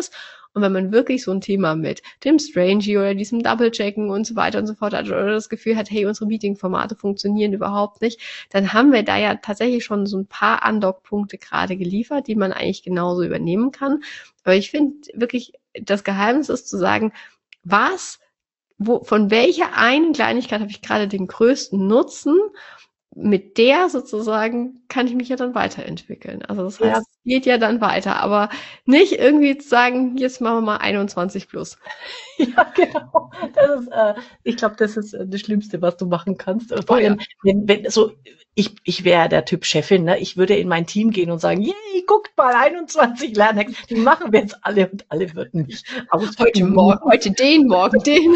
Und wenn man wirklich so ein Thema mit dem Strangy oder diesem Double-Checken und so weiter und so fort hat oder das Gefühl hat, hey, unsere Meeting-Formate funktionieren überhaupt nicht, dann haben wir da ja tatsächlich schon so ein paar Andockpunkte gerade geliefert, die man eigentlich genauso übernehmen kann. Aber ich finde wirklich, das Geheimnis ist zu sagen, was, wo, von welcher einen Kleinigkeit habe ich gerade den größten Nutzen? Mit der sozusagen kann ich mich ja dann weiterentwickeln. Also das heißt, ja. Es geht ja dann weiter, aber nicht irgendwie zu sagen, jetzt machen wir mal einundzwanzig plus. Ja, genau. Das ist, äh, ich glaube, das ist äh, das Schlimmste, was du machen kannst. Vor allem, oh, ja. wenn, wenn so, ich, ich wäre der Typ Chefin, ne? Ich würde in mein Team gehen und sagen, yay, guckt mal, einundzwanzig Lernhacks, die machen wir jetzt alle und alle würden mich aus heute morgen, heute den, morgen den.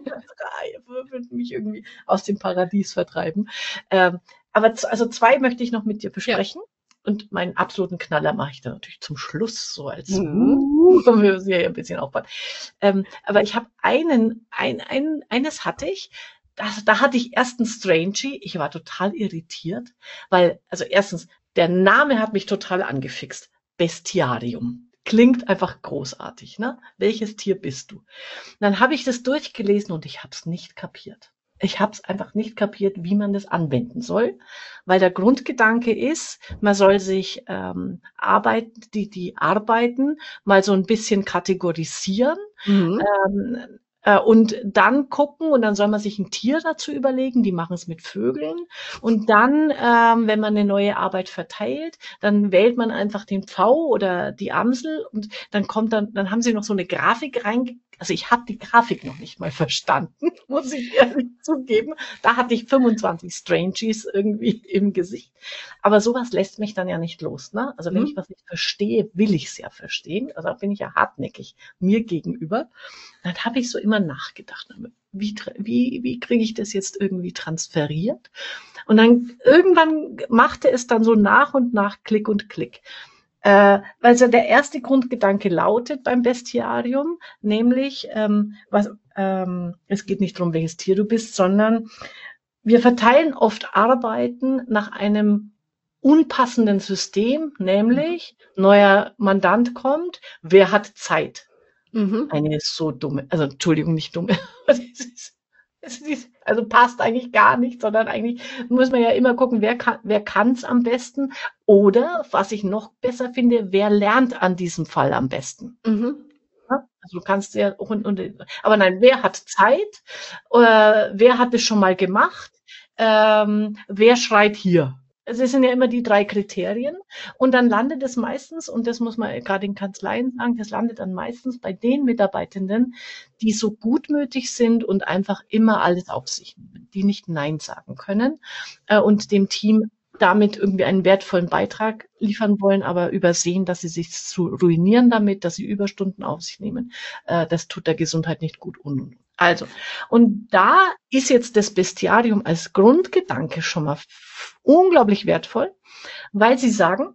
würden mich irgendwie aus dem Paradies vertreiben. Ähm, aber z- also zwei möchte ich noch mit dir besprechen. Ja. Und meinen absoluten Knaller mache ich dann natürlich zum Schluss, so als mhm. uh, wir müssen ja ein bisschen aufbauen. Ähm, aber ich habe einen, ein, ein, eines hatte ich, das, da hatte ich erst einen Strangy, ich war total irritiert, weil, also erstens, der Name hat mich total angefixt. Bestiarium. Klingt einfach großartig, ne? Welches Tier bist du? Dann habe ich das durchgelesen und ich habe es nicht kapiert. Ich habe es einfach nicht kapiert, wie man das anwenden soll, weil der Grundgedanke ist, man soll sich ähm, Arbeiten, die die Arbeiten mal so ein bisschen kategorisieren. Mhm. Ähm, äh, und dann gucken und dann soll man sich ein Tier dazu überlegen, die machen es mit Vögeln und dann, ähm, wenn man eine neue Arbeit verteilt, dann wählt man einfach den Pfau oder die Amsel und dann kommt dann, dann haben sie noch so eine Grafik reingegeben. Also ich habe die Grafik noch nicht mal verstanden, muss ich ehrlich zugeben. Da hatte ich fünfundzwanzig Strangies irgendwie im Gesicht. Aber sowas lässt mich dann ja nicht los, ne? Also wenn mhm. ich was nicht verstehe, will ich es ja verstehen. Also da bin ich ja hartnäckig mir gegenüber. Dann habe ich so immer nachgedacht, wie, wie, wie kriege ich das jetzt irgendwie transferiert? Und dann irgendwann machte es dann so nach und nach Klick und Klick. Äh, also der erste Grundgedanke lautet beim Bestiarium, nämlich, ähm, was, ähm, es geht nicht darum, welches Tier du bist, sondern wir verteilen oft Arbeiten nach einem unpassenden System, nämlich neuer Mandant kommt, wer hat Zeit? Mhm. Eine so dumme, also Entschuldigung, nicht dumme, es ist, es ist, also passt eigentlich gar nicht, sondern eigentlich muss man ja immer gucken, wer kann, wer kann's am besten oder, was ich noch besser finde, wer lernt an diesem Fall am besten. Mhm. Ja, also du kannst ja, und, und, aber nein, wer hat Zeit, äh, wer hat es schon mal gemacht, ähm, wer schreit hier? Also es sind ja immer die drei Kriterien und dann landet es meistens, und das muss man gerade in Kanzleien sagen, das landet dann meistens bei den Mitarbeitenden, die so gutmütig sind und einfach immer alles auf sich nehmen, die nicht Nein sagen können äh, und dem Team damit irgendwie einen wertvollen Beitrag liefern wollen, aber übersehen, dass sie sich zu ruinieren damit, dass sie Überstunden auf sich nehmen. Äh, das tut der Gesundheit nicht gut. Und, und. Also, und da ist jetzt das Bestiarium als Grundgedanke schon mal unglaublich wertvoll, weil sie sagen,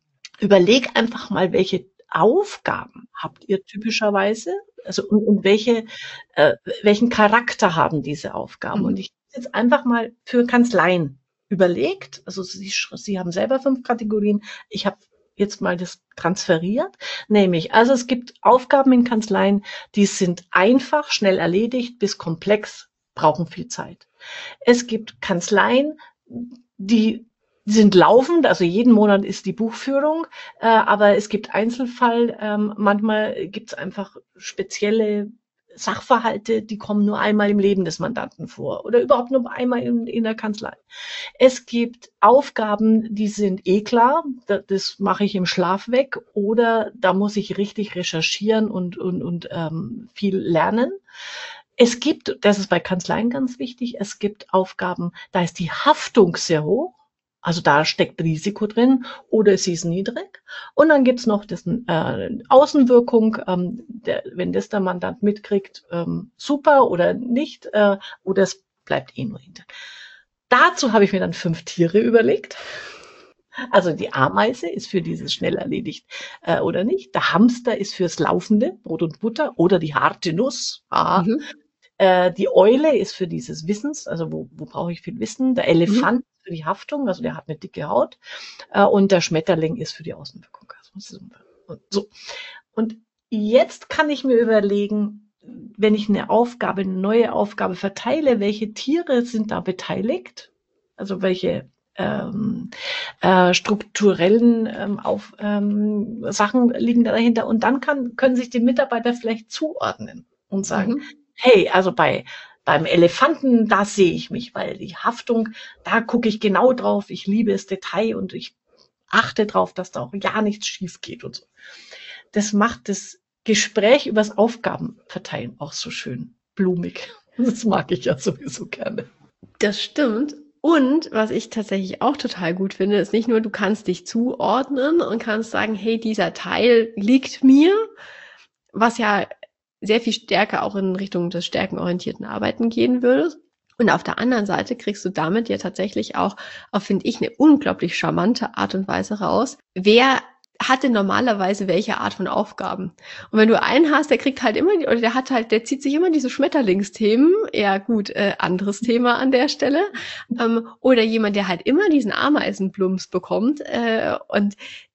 überleg einfach mal, welche Aufgaben habt ihr typischerweise, also und, und welche, äh, welchen Charakter haben diese Aufgaben? Mhm. Und ich jetzt einfach mal für Kanzleien überlegt, also sie, sie haben selber fünf Kategorien, ich habe jetzt mal das transferiert, nämlich, also es gibt Aufgaben in Kanzleien, die sind einfach, schnell erledigt, bis komplex, brauchen viel Zeit. Es gibt Kanzleien, die sind laufend, also jeden Monat ist die Buchführung, äh, aber es gibt Einzelfall, ähm, manchmal gibt es einfach spezielle Sachverhalte, die kommen nur einmal im Leben des Mandanten vor oder überhaupt nur einmal in, in der Kanzlei. Es gibt Aufgaben, die sind eh klar, das, das mache ich im Schlaf weg oder da muss ich richtig recherchieren und, und, und ähm, viel lernen. Es gibt, das ist bei Kanzleien ganz wichtig, es gibt Aufgaben, da ist die Haftung sehr hoch. Also da steckt Risiko drin oder sie ist niedrig. Und dann gibt's noch das, äh, Außenwirkung, ähm, der, wenn das der Mandant mitkriegt, ähm, super oder nicht, äh, oder es bleibt eh nur hinter. Dazu habe ich mir dann fünf Tiere überlegt. Also die Ameise ist für dieses schnell erledigt äh, oder nicht. Der Hamster ist fürs Laufende, Brot und Butter, oder die harte Nuss. Ah. Mhm. Äh, die Eule ist für dieses Wissens, also wo, wo brauche ich viel Wissen. Der Elefant mhm. für die Haftung, also der hat eine dicke Haut, äh, und der Schmetterling ist für die Außenwirkung. Also so. Und jetzt kann ich mir überlegen, wenn ich eine Aufgabe, eine neue Aufgabe verteile, welche Tiere sind da beteiligt? Also welche ähm, äh, strukturellen ähm, auf, ähm, Sachen liegen da dahinter? Und dann kann, können sich die Mitarbeiter vielleicht zuordnen und sagen, Mhm. hey, also bei beim Elefanten, da sehe ich mich, weil die Haftung, da gucke ich genau drauf, ich liebe das Detail und ich achte drauf, dass da auch ja nichts schief geht und so. Das macht das Gespräch übers Aufgabenverteilen auch so schön blumig. Das mag ich ja sowieso gerne. Das stimmt. Und was ich tatsächlich auch total gut finde, ist nicht nur, du kannst dich zuordnen und kannst sagen, hey, dieser Teil liegt mir, was ja sehr viel stärker auch in Richtung des stärkenorientierten Arbeiten gehen würde. Und auf der anderen Seite kriegst du damit ja tatsächlich auch, auch finde ich, eine unglaublich charmante Art und Weise raus. Wer hatte normalerweise welche Art von Aufgaben? Und wenn du einen hast, der kriegt halt immer, oder der hat halt, der zieht sich immer diese Schmetterlingsthemen, ja gut, äh, anderes Thema an der Stelle, ähm, oder jemand, der halt immer diesen Ameisenplumps bekommt, äh, und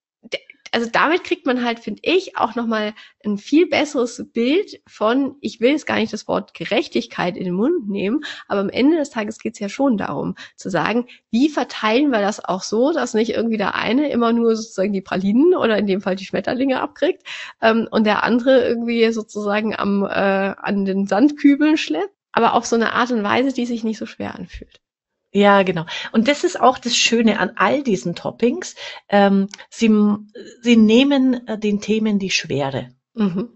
also damit kriegt man halt, finde ich, auch nochmal ein viel besseres Bild von, ich will jetzt gar nicht das Wort Gerechtigkeit in den Mund nehmen, aber am Ende des Tages geht es ja schon darum, zu sagen, wie verteilen wir das auch so, dass nicht irgendwie der eine immer nur sozusagen die Pralinen oder in dem Fall die Schmetterlinge abkriegt ähm, und der andere irgendwie sozusagen am äh, an den Sandkübeln schleppt, aber auf so eine Art und Weise, die sich nicht so schwer anfühlt. Ja, genau. Und das ist auch das Schöne an all diesen Toppings. Ähm, sie, sie nehmen äh, den Themen die Schwere. Mhm.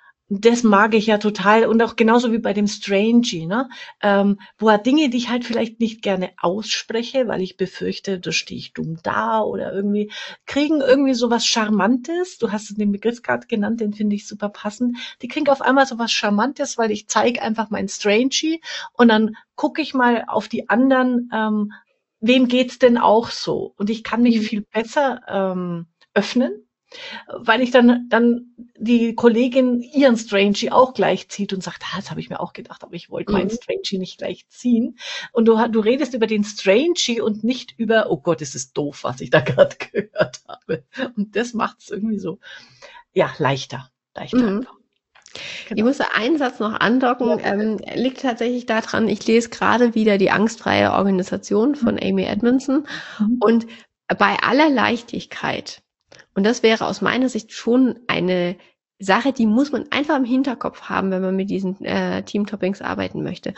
Das mag ich ja total und auch genauso wie bei dem Strangey, ne? Ähm, wo er Dinge, die ich halt vielleicht nicht gerne ausspreche, weil ich befürchte, da stehe ich dumm da oder irgendwie, kriegen irgendwie sowas Charmantes. Du hast den Begriff gerade genannt, den finde ich super passend. Die kriegen auf einmal sowas Charmantes, weil ich zeige einfach mein Strangey und dann gucke ich mal auf die anderen, ähm, wem geht's denn auch so? Und ich kann mich Mhm. viel besser ähm, öffnen, weil ich dann dann die Kollegin ihren Strangey auch gleich zieht und sagt, ah, das habe ich mir auch gedacht, aber ich wollte meinen Mhm. Strangey nicht gleich ziehen. Und du, du redest über den Strangey und nicht über, oh Gott, es ist doof, was ich da gerade gehört habe. Und das macht es irgendwie so, ja, leichter, leichter Mhm. einfach. Ich Genau. musste einen Satz noch andocken, Ja. ähm, liegt tatsächlich daran, ich lese gerade wieder die angstfreie Organisation von Amy Edmondson Mhm. und bei aller Leichtigkeit, und das wäre aus meiner Sicht schon eine Sache, die muss man einfach im Hinterkopf haben, wenn man mit diesen äh, Team-Toppings arbeiten möchte.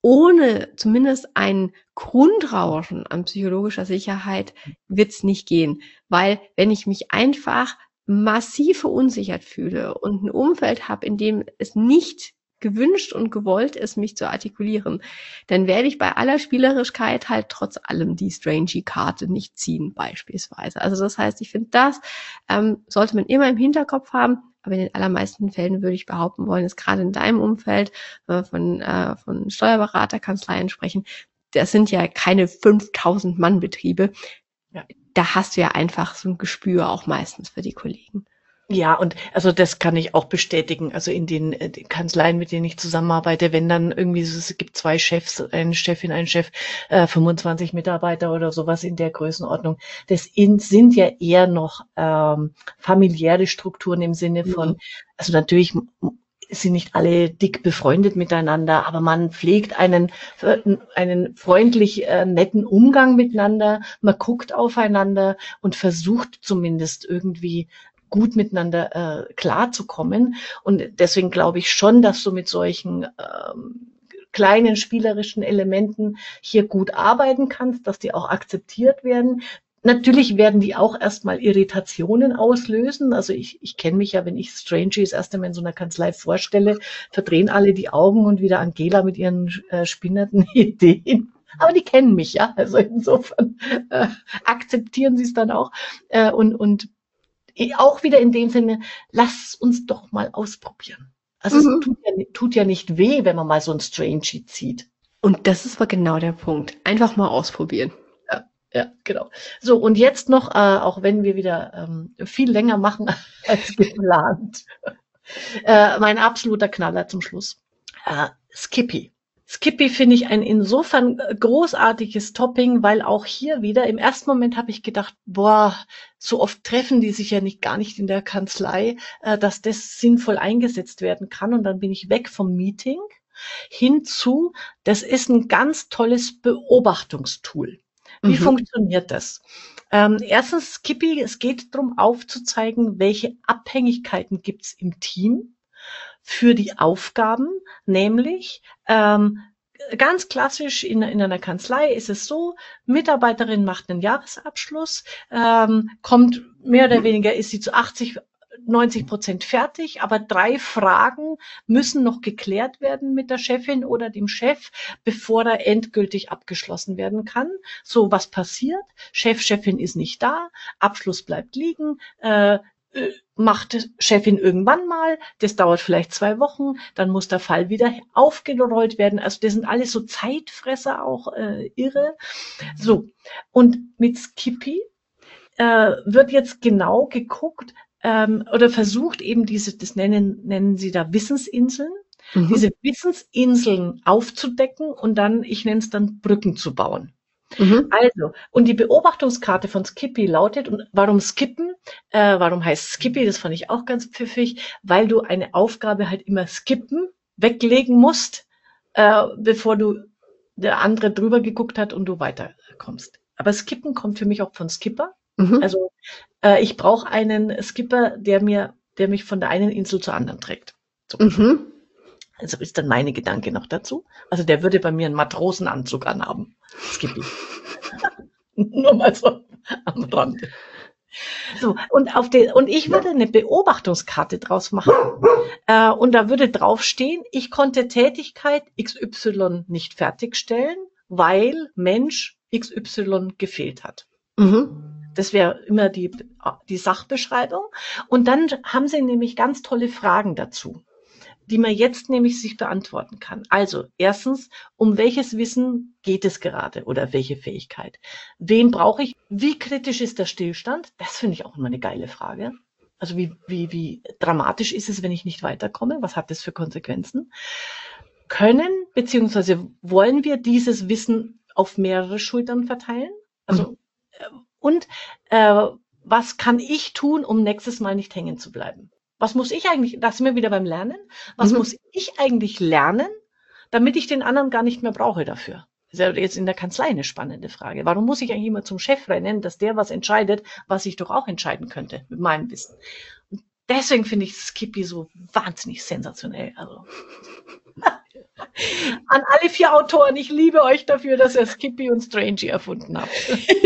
Ohne zumindest ein Grundrauschen an psychologischer Sicherheit wird's nicht gehen, weil wenn ich mich einfach massiv verunsichert fühle und ein Umfeld habe, in dem es nicht gewünscht und gewollt ist, mich zu artikulieren, dann werde ich bei aller Spielerischkeit halt trotz allem die Strangey-Karte nicht ziehen, beispielsweise. Also das heißt, ich finde, das ähm, sollte man immer im Hinterkopf haben, aber in den allermeisten Fällen würde ich behaupten wollen, ist gerade in deinem Umfeld, wenn wir von, äh, von Steuerberaterkanzleien sprechen, das sind ja keine fünftausend Mann Betriebe. Ja. Da hast du ja einfach so ein Gespür auch meistens für die Kollegen. Ja, und also das kann ich auch bestätigen. Also in den, äh, den Kanzleien, mit denen ich zusammenarbeite, wenn dann irgendwie so, es gibt zwei Chefs, eine Chefin, ein Chef, äh, fünfundzwanzig Mitarbeiter oder sowas in der Größenordnung. Das in, sind ja eher noch ähm, familiäre Strukturen im Sinne von, also natürlich sind nicht alle dick befreundet miteinander, aber man pflegt einen, einen freundlich äh, netten Umgang miteinander, man guckt aufeinander und versucht zumindest irgendwie gut miteinander äh, klarzukommen. Und deswegen glaube ich schon, dass du mit solchen ähm, kleinen spielerischen Elementen hier gut arbeiten kannst, dass die auch akzeptiert werden. Natürlich werden die auch erstmal Irritationen auslösen. Also ich, ich kenne mich ja, wenn ich Strangey das erste Mal in so einer Kanzlei vorstelle, verdrehen alle die Augen und wieder Angela mit ihren äh, spinnerten Ideen. Aber die kennen mich, ja. Also insofern äh, akzeptieren sie es dann auch. Äh, und, und auch wieder in dem Sinne, lass uns doch mal ausprobieren. Also mhm. es tut ja, tut ja nicht weh, wenn man mal so ein Strangey zieht. Und das ist aber genau der Punkt. Einfach mal ausprobieren. Ja, ja, genau. So, und jetzt noch, äh, auch wenn wir wieder ähm, viel länger machen als geplant, äh, mein absoluter Knaller zum Schluss. Äh, Skippy. Skippy finde ich ein insofern großartiges Topping, weil auch hier wieder im ersten Moment habe ich gedacht, boah, so oft treffen die sich ja nicht gar nicht in der Kanzlei, äh, dass das sinnvoll eingesetzt werden kann. Und dann bin ich weg vom Meeting hinzu, das ist ein ganz tolles Beobachtungstool. Wie mhm. funktioniert das? Ähm, erstens, Skippy, es geht darum aufzuzeigen, welche Abhängigkeiten gibt's im Team für die Aufgaben, nämlich ähm, ganz klassisch in, in einer Kanzlei ist es so, Mitarbeiterin macht einen Jahresabschluss, ähm, kommt mehr oder weniger, ist sie zu achtzig, neunzig Prozent fertig, aber drei Fragen müssen noch geklärt werden mit der Chefin oder dem Chef, bevor er endgültig abgeschlossen werden kann. So, was passiert? Chef, Chefin ist nicht da, Abschluss bleibt liegen, äh, macht Chefin irgendwann mal, das dauert vielleicht zwei Wochen, dann muss der Fall wieder aufgerollt werden. Also das sind alles so Zeitfresser auch äh, irre. So, und mit Skippy äh, wird jetzt genau geguckt ähm, oder versucht eben diese, das nennen, nennen sie da Wissensinseln, mhm. diese Wissensinseln aufzudecken und dann, ich nenne es dann Brücken zu bauen. Mhm. Also, und die Beobachtungskarte von Skippy lautet, und warum skippen? Äh, warum heißt Skippy? Das fand ich auch ganz pfiffig, weil du eine Aufgabe halt immer skippen, weglegen musst, äh, bevor du der andere drüber geguckt hat und du weiterkommst. Aber Skippen kommt für mich auch von Skipper. Mhm. Also äh, ich brauche einen Skipper, der mir, der mich von der einen Insel zur anderen trägt. So. Mhm. Also ist dann meine Gedanke noch dazu. Also der würde bei mir einen Matrosenanzug anhaben. Skippy. Nur mal so am Rande. So, und auf den, und ich würde eine Beobachtungskarte draus machen. Äh, und da würde draufstehen, ich konnte Tätigkeit X Y nicht fertigstellen, weil Mensch X Y gefehlt hat. Mhm. Das wäre immer die, die Sachbeschreibung. Und dann haben sie nämlich ganz tolle Fragen dazu, die man jetzt nämlich sich beantworten kann. Also erstens, um welches Wissen geht es gerade oder welche Fähigkeit? Wen brauche ich? Wie kritisch ist der Stillstand? Das finde ich auch immer eine geile Frage. Also wie, wie, wie dramatisch ist es, wenn ich nicht weiterkomme? Was hat das für Konsequenzen? Können beziehungsweise wollen wir dieses Wissen auf mehrere Schultern verteilen? Also mhm. und äh, was kann ich tun, um nächstes Mal nicht hängen zu bleiben? Was muss ich eigentlich, da sind wir wieder beim Lernen, was mhm. muss ich eigentlich lernen, damit ich den anderen gar nicht mehr brauche dafür? Das ist ja jetzt in der Kanzlei eine spannende Frage. Warum muss ich eigentlich immer zum Chef rennen, dass der was entscheidet, was ich doch auch entscheiden könnte mit meinem Wissen? Und deswegen finde ich Skippy so wahnsinnig sensationell. Also an alle vier Autoren, ich liebe euch dafür, dass ihr Skippy und Strangey erfunden habt.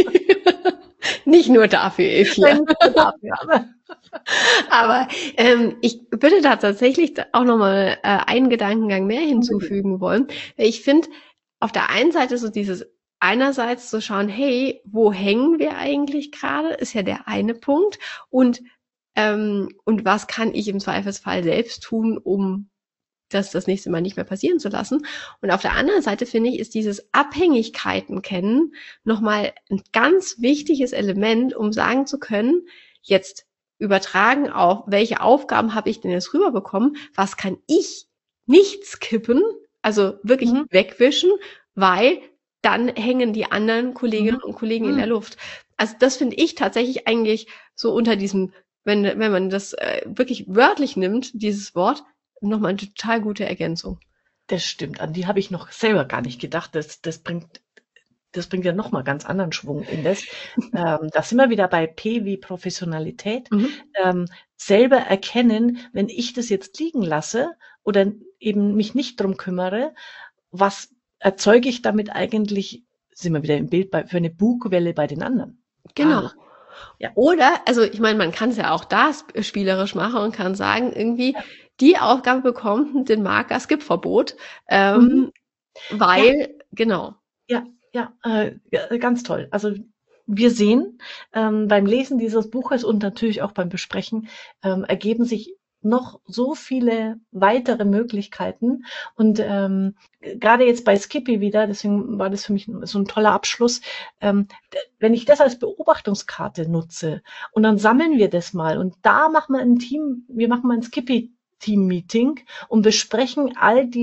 Nicht nur dafür, Evia. Nicht nur dafür, aber Aber ähm, ich würde da tatsächlich auch nochmal äh, einen Gedankengang mehr hinzufügen wollen. Ich finde, auf der einen Seite so dieses einerseits zu schauen, hey, wo hängen wir eigentlich gerade, ist ja der eine Punkt. Und, ähm, und was kann ich im Zweifelsfall selbst tun, um das das nächste Mal nicht mehr passieren zu lassen. Und auf der anderen Seite, finde ich, ist dieses Abhängigkeiten kennen nochmal ein ganz wichtiges Element, um sagen zu können, jetzt übertragen auf, welche Aufgaben habe ich denn jetzt rüberbekommen, was kann ich nicht skippen, also wirklich mhm. wegwischen, weil dann hängen die anderen Kolleginnen mhm. und Kollegen mhm. in der Luft. Also das finde ich tatsächlich eigentlich so unter diesem, wenn, wenn man das äh, wirklich wörtlich nimmt, dieses Wort, nochmal eine total gute Ergänzung. Das stimmt, an die habe ich noch selber gar nicht gedacht. Das, das bringt Das bringt ja nochmal ganz anderen Schwung in das. ähm, da sind wir wieder bei P wie Professionalität. Mhm. Ähm, selber erkennen, wenn ich das jetzt liegen lasse oder eben mich nicht drum kümmere, was erzeuge ich damit eigentlich, sind wir wieder im Bild, bei, für eine Bugwelle bei den anderen. Genau. Ah. Ja. Oder, also ich meine, man kann es ja auch da spielerisch machen und kann sagen, irgendwie, ja. die Aufgabe bekommt den Marker Skip-Verbot, ähm, mhm. weil, ja. genau. Ja. Ja, äh, ganz toll. Also wir sehen ähm, beim Lesen dieses Buches und natürlich auch beim Besprechen ähm, ergeben sich noch so viele weitere Möglichkeiten. Und ähm, gerade jetzt bei Skippy wieder, deswegen war das für mich so ein toller Abschluss, ähm, wenn ich das als Beobachtungskarte nutze und dann sammeln wir das mal und da machen wir ein Team, wir machen mal ein Skippy-Team-Meeting und besprechen all die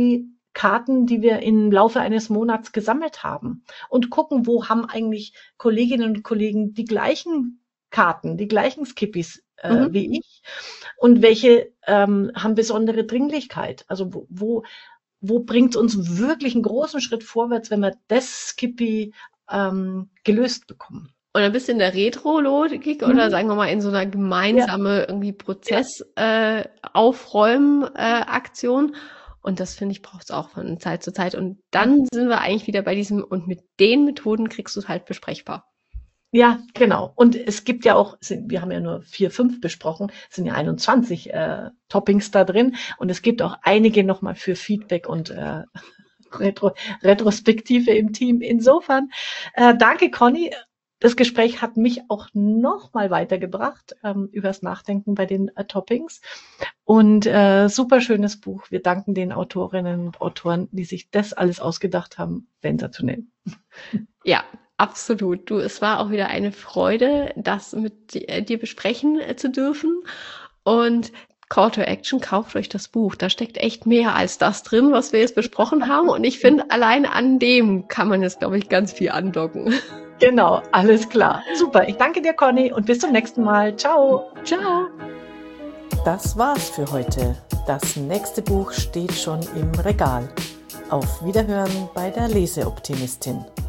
Karten, die wir im Laufe eines Monats gesammelt haben und gucken, wo haben eigentlich Kolleginnen und Kollegen die gleichen Karten, die gleichen Skippys äh, mhm. wie ich und welche ähm, haben besondere Dringlichkeit. Also wo, wo, wo bringt es uns wirklich einen großen Schritt vorwärts, wenn wir das Skippy ähm, gelöst bekommen. Und ein bisschen der Retro-Logik mhm. oder sagen wir mal in so einer gemeinsame ja. irgendwie Prozess-Aufräumen-Aktion. Äh, und das, finde ich, braucht es auch von Zeit zu Zeit. Und dann sind wir eigentlich wieder bei diesem, und mit den Methoden kriegst du es halt besprechbar. Ja, genau. Und es gibt ja auch, wir haben ja nur vier, fünf besprochen, es sind ja einundzwanzig äh, Toppings da drin. Und es gibt auch einige nochmal für Feedback und äh, Retro, Retrospektive im Team. Insofern, äh, danke Conny. Das Gespräch hat mich auch noch mal weitergebracht ähm, übers Nachdenken bei den äh, Toppings. Und äh, super schönes Buch. Wir danken den Autorinnen und Autoren, die sich das alles ausgedacht haben. Sensationell. Ja, absolut. Du, es war auch wieder eine Freude, das mit dir besprechen äh, zu dürfen. Und Call to Action, kauft euch das Buch. Da steckt echt mehr als das drin, was wir jetzt besprochen haben. Und ich finde, allein an dem kann man jetzt, glaube ich, ganz viel andocken. Genau, alles klar. Super. Ich danke dir, Conny, und bis zum nächsten Mal. Ciao. Ciao. Das war's für heute. Das nächste Buch steht schon im Regal. Auf Wiederhören bei der Leseoptimistin.